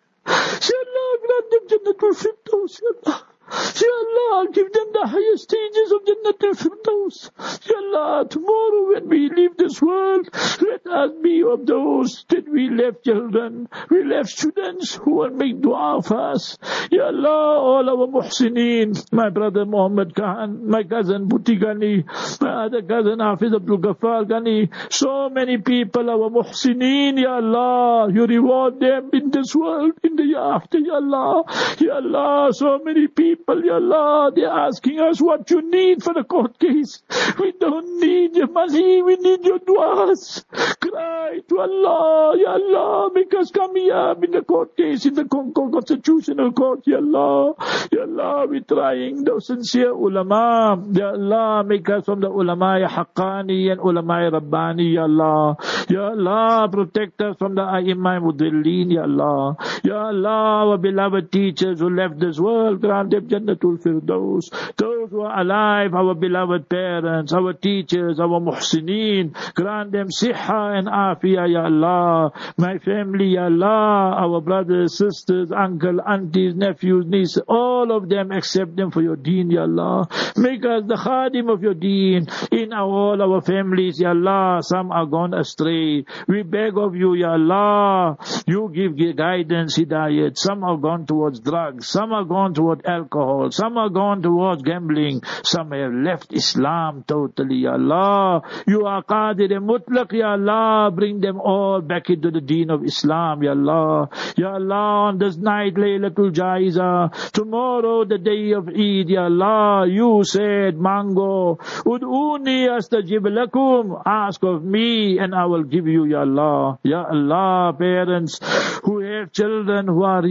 Ya Allah, grant them Jannatul Firdaus, Ya Allah. Ya Allah, give them the highest stages of Jannatul Firdaus. Ya Allah, tomorrow when we leave this world, let us be of those that we left children, we left students who will make dua for us. Ya Allah, all our muhsineen, my brother Muhammad Khan, my cousin Bhuti Ghani, my other cousin Hafiz Abdul Ghaffar Ghani, so many people, our muhsineen, Ya Allah, you reward them in this world, in the year after, Ya Allah. Ya Allah, so many people, Ya Allah, they're asking us what you need for the court case. We don't need your money, we need your du'as. Cry to Allah, Ya Allah, make us kamiyab in the court case, in the constitutional court, Ya Allah. Ya Allah, we're trying, the sincere ulama. Ya Allah, make us from the ulama haqqani and ulama rabbani, Ya Allah. Ya Allah, protect us from the ai-imam mudillin, Ya Allah. Ya Allah, our beloved teachers who left this world, grant them Jannatul Firdaus. Those who are alive, our beloved parents, our teachers, our muhsineen, grant them siha and afiyah, Ya Allah. My family, Ya Allah, our brothers, sisters, uncle, aunties, nephews, nieces, all of them, accept them for your deen, Ya Allah. Make us the khadim of your deen in all our families, Ya Allah. Some are gone astray. We beg of you, Ya Allah, you give guidance, hidayat. Some are gone towards drugs, some are gone towards alcohol, some are gone towards gambling, some have left Islam totally, Ya Allah. You are Qadir Mutlaq, Ya Allah. Bring them all back into the deen of Islam, Ya Allah. Ya Allah, on this night, Laylatul Jaiza, tomorrow, the day of Eid, Ya Allah, you said, Mango, Ud'uni astajib lakum, ask of me and I will give you, Ya Allah. Ya Allah, parents who have children who are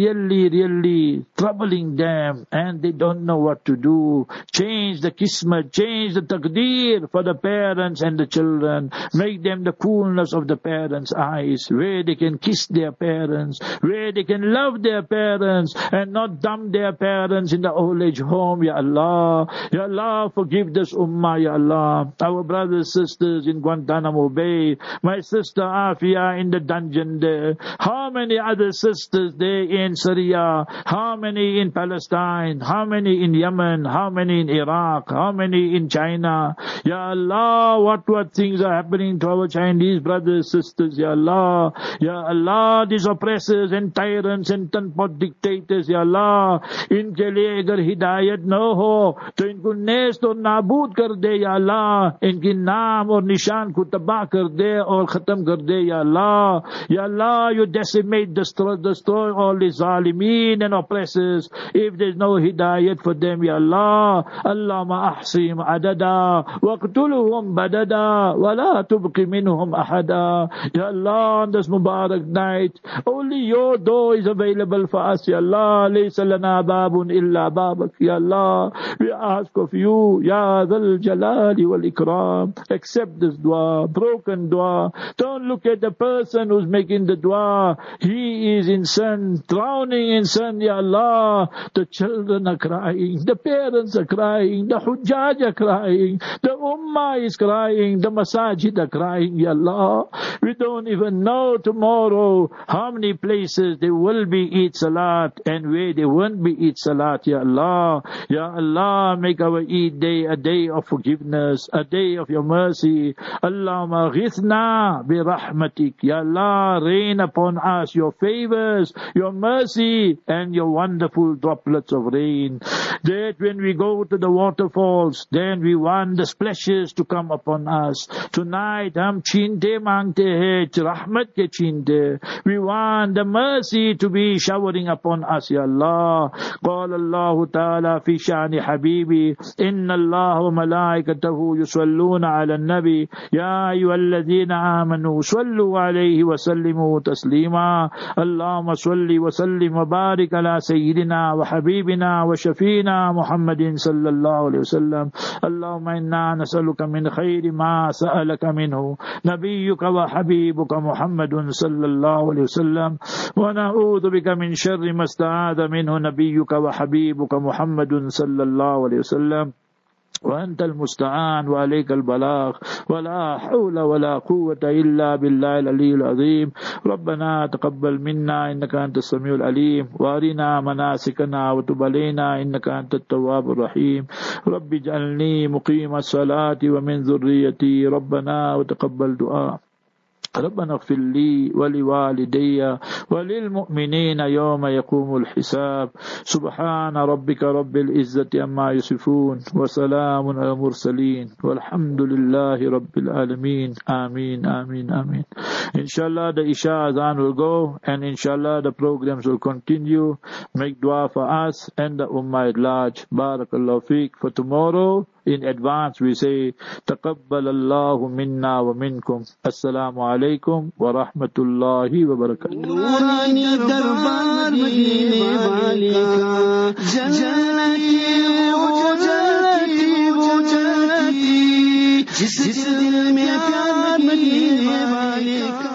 really troubling them and they don't know what to do, change the kismet, change the taqdeer for the parents and the children. Make them the coolness of the parents' eyes, where they can kiss their parents, where they can love their parents and not dump their parents in the old age home, Ya Allah. Ya Allah, forgive this ummah, Ya Allah. Our brothers, sisters in Guantanamo Bay, my sister Afia in the dungeon there, how many other sisters there in Syria, how many in Palestine, how many in Yemen, how many in Iraq, how many in China. Ya Allah, what things are happening to our Chinese brothers, sisters, Ya Allah. Ya Allah, these oppressors and tyrants and tanpot dictators, Ya Allah, इनके लिए अगर हिदायत न हो तो इनको नेस्त और नाबूद कर दे, या अल्लाह. इनकी नाम और निशान को तबाह कर दे और खत्म कर दे, या अल्लाह. Ya Allah, you decimate, destroy all the zalimin and oppressors. If there's no hidayat for them, Ya Allah, Allahumma ahsim adada, waqtuluhum badada, wa la tubqi minhum ahada. Ya Allah, on this Mubarak night, only your door is available for us, Ya Allah. Laysa lana babun illa babak, Ya Allah. We ask of you, Ya Dhal Jalali wal Ikram, accept this dua, broken dua. Don't look at the person who's making the dua. He babies in sun, drowning in sun, Ya Allah. The children are crying, the parents are crying, the Hujjaj are crying, the Ummah is crying, the Masajid are crying, Ya Allah. We don't even know tomorrow how many places there will be Eid Salat and where there won't be Eid Salat, Ya Allah. Ya Allah, make our Eid day a day of forgiveness, a day of your mercy. Allahumma ghithna bi rahmatik. Ya Allah, rain upon us your favors, your mercy, and your wonderful droplets of rain. That when we go to the waterfalls, then we want the splashes to come upon us. Tonight, hum chinte mangte hai, rahmat ke chinte. We want the mercy to be showering upon us, Ya Allah. Qala Allahu Ta'ala fi sha'ni habibi, inna Allah wa malaikatahu yusalluna ala nabi, ya ayyuhalladhina amanu sallu alayhi wa sallimu taslima. Allahumma salli wa sallim wa barik ala sayyidina wa habibina wa shafina Muhammadin sallallahu alayhi wa sallam. Allahumma inna nas'aluka min khayri ma sa'alaka minhu nabiyyuka wa habibuka Muhammadun sallallahu alayhi wa sallam, wa na'udhu bika min sharri ma sta'adha minhu nabiyyuka wa habibuka Muhammadun sallallahu alayhi wa sallam. وأنت المستعان وعليك البلاغ ولا حول ولا قوة إلا بالله العلي العظيم. ربنا تقبل منا إنك أنت السميع العليم وأرنا مناسكنا وتب علينا إنك أنت التواب الرحيم. رب اجعلني مقيم الصلاة ومن ذريتي ربنا وتقبل دعاء. ربنا اغفر لي ولوالدي وللمؤمنين يوم يقوم الحساب. سبحان ربك رب العزة عما يصفون وسلام على المرسلين والحمد لله رب العالمين. آمين آمين آمين. Inshallah the Isha Azan will go and inshallah the programs will continue. Make dua for us and the Ummah at large. Barakallahu feek. For tomorrow, in advance we say taqabbal Allahu minna wa minkum. Assalamu alaikum wa rahmatullahi wa barakatuh. नूरानी दरबार मदीने वाले का जन्नती वो जन्नती जिस दिल में प्यार मदीने वाले का।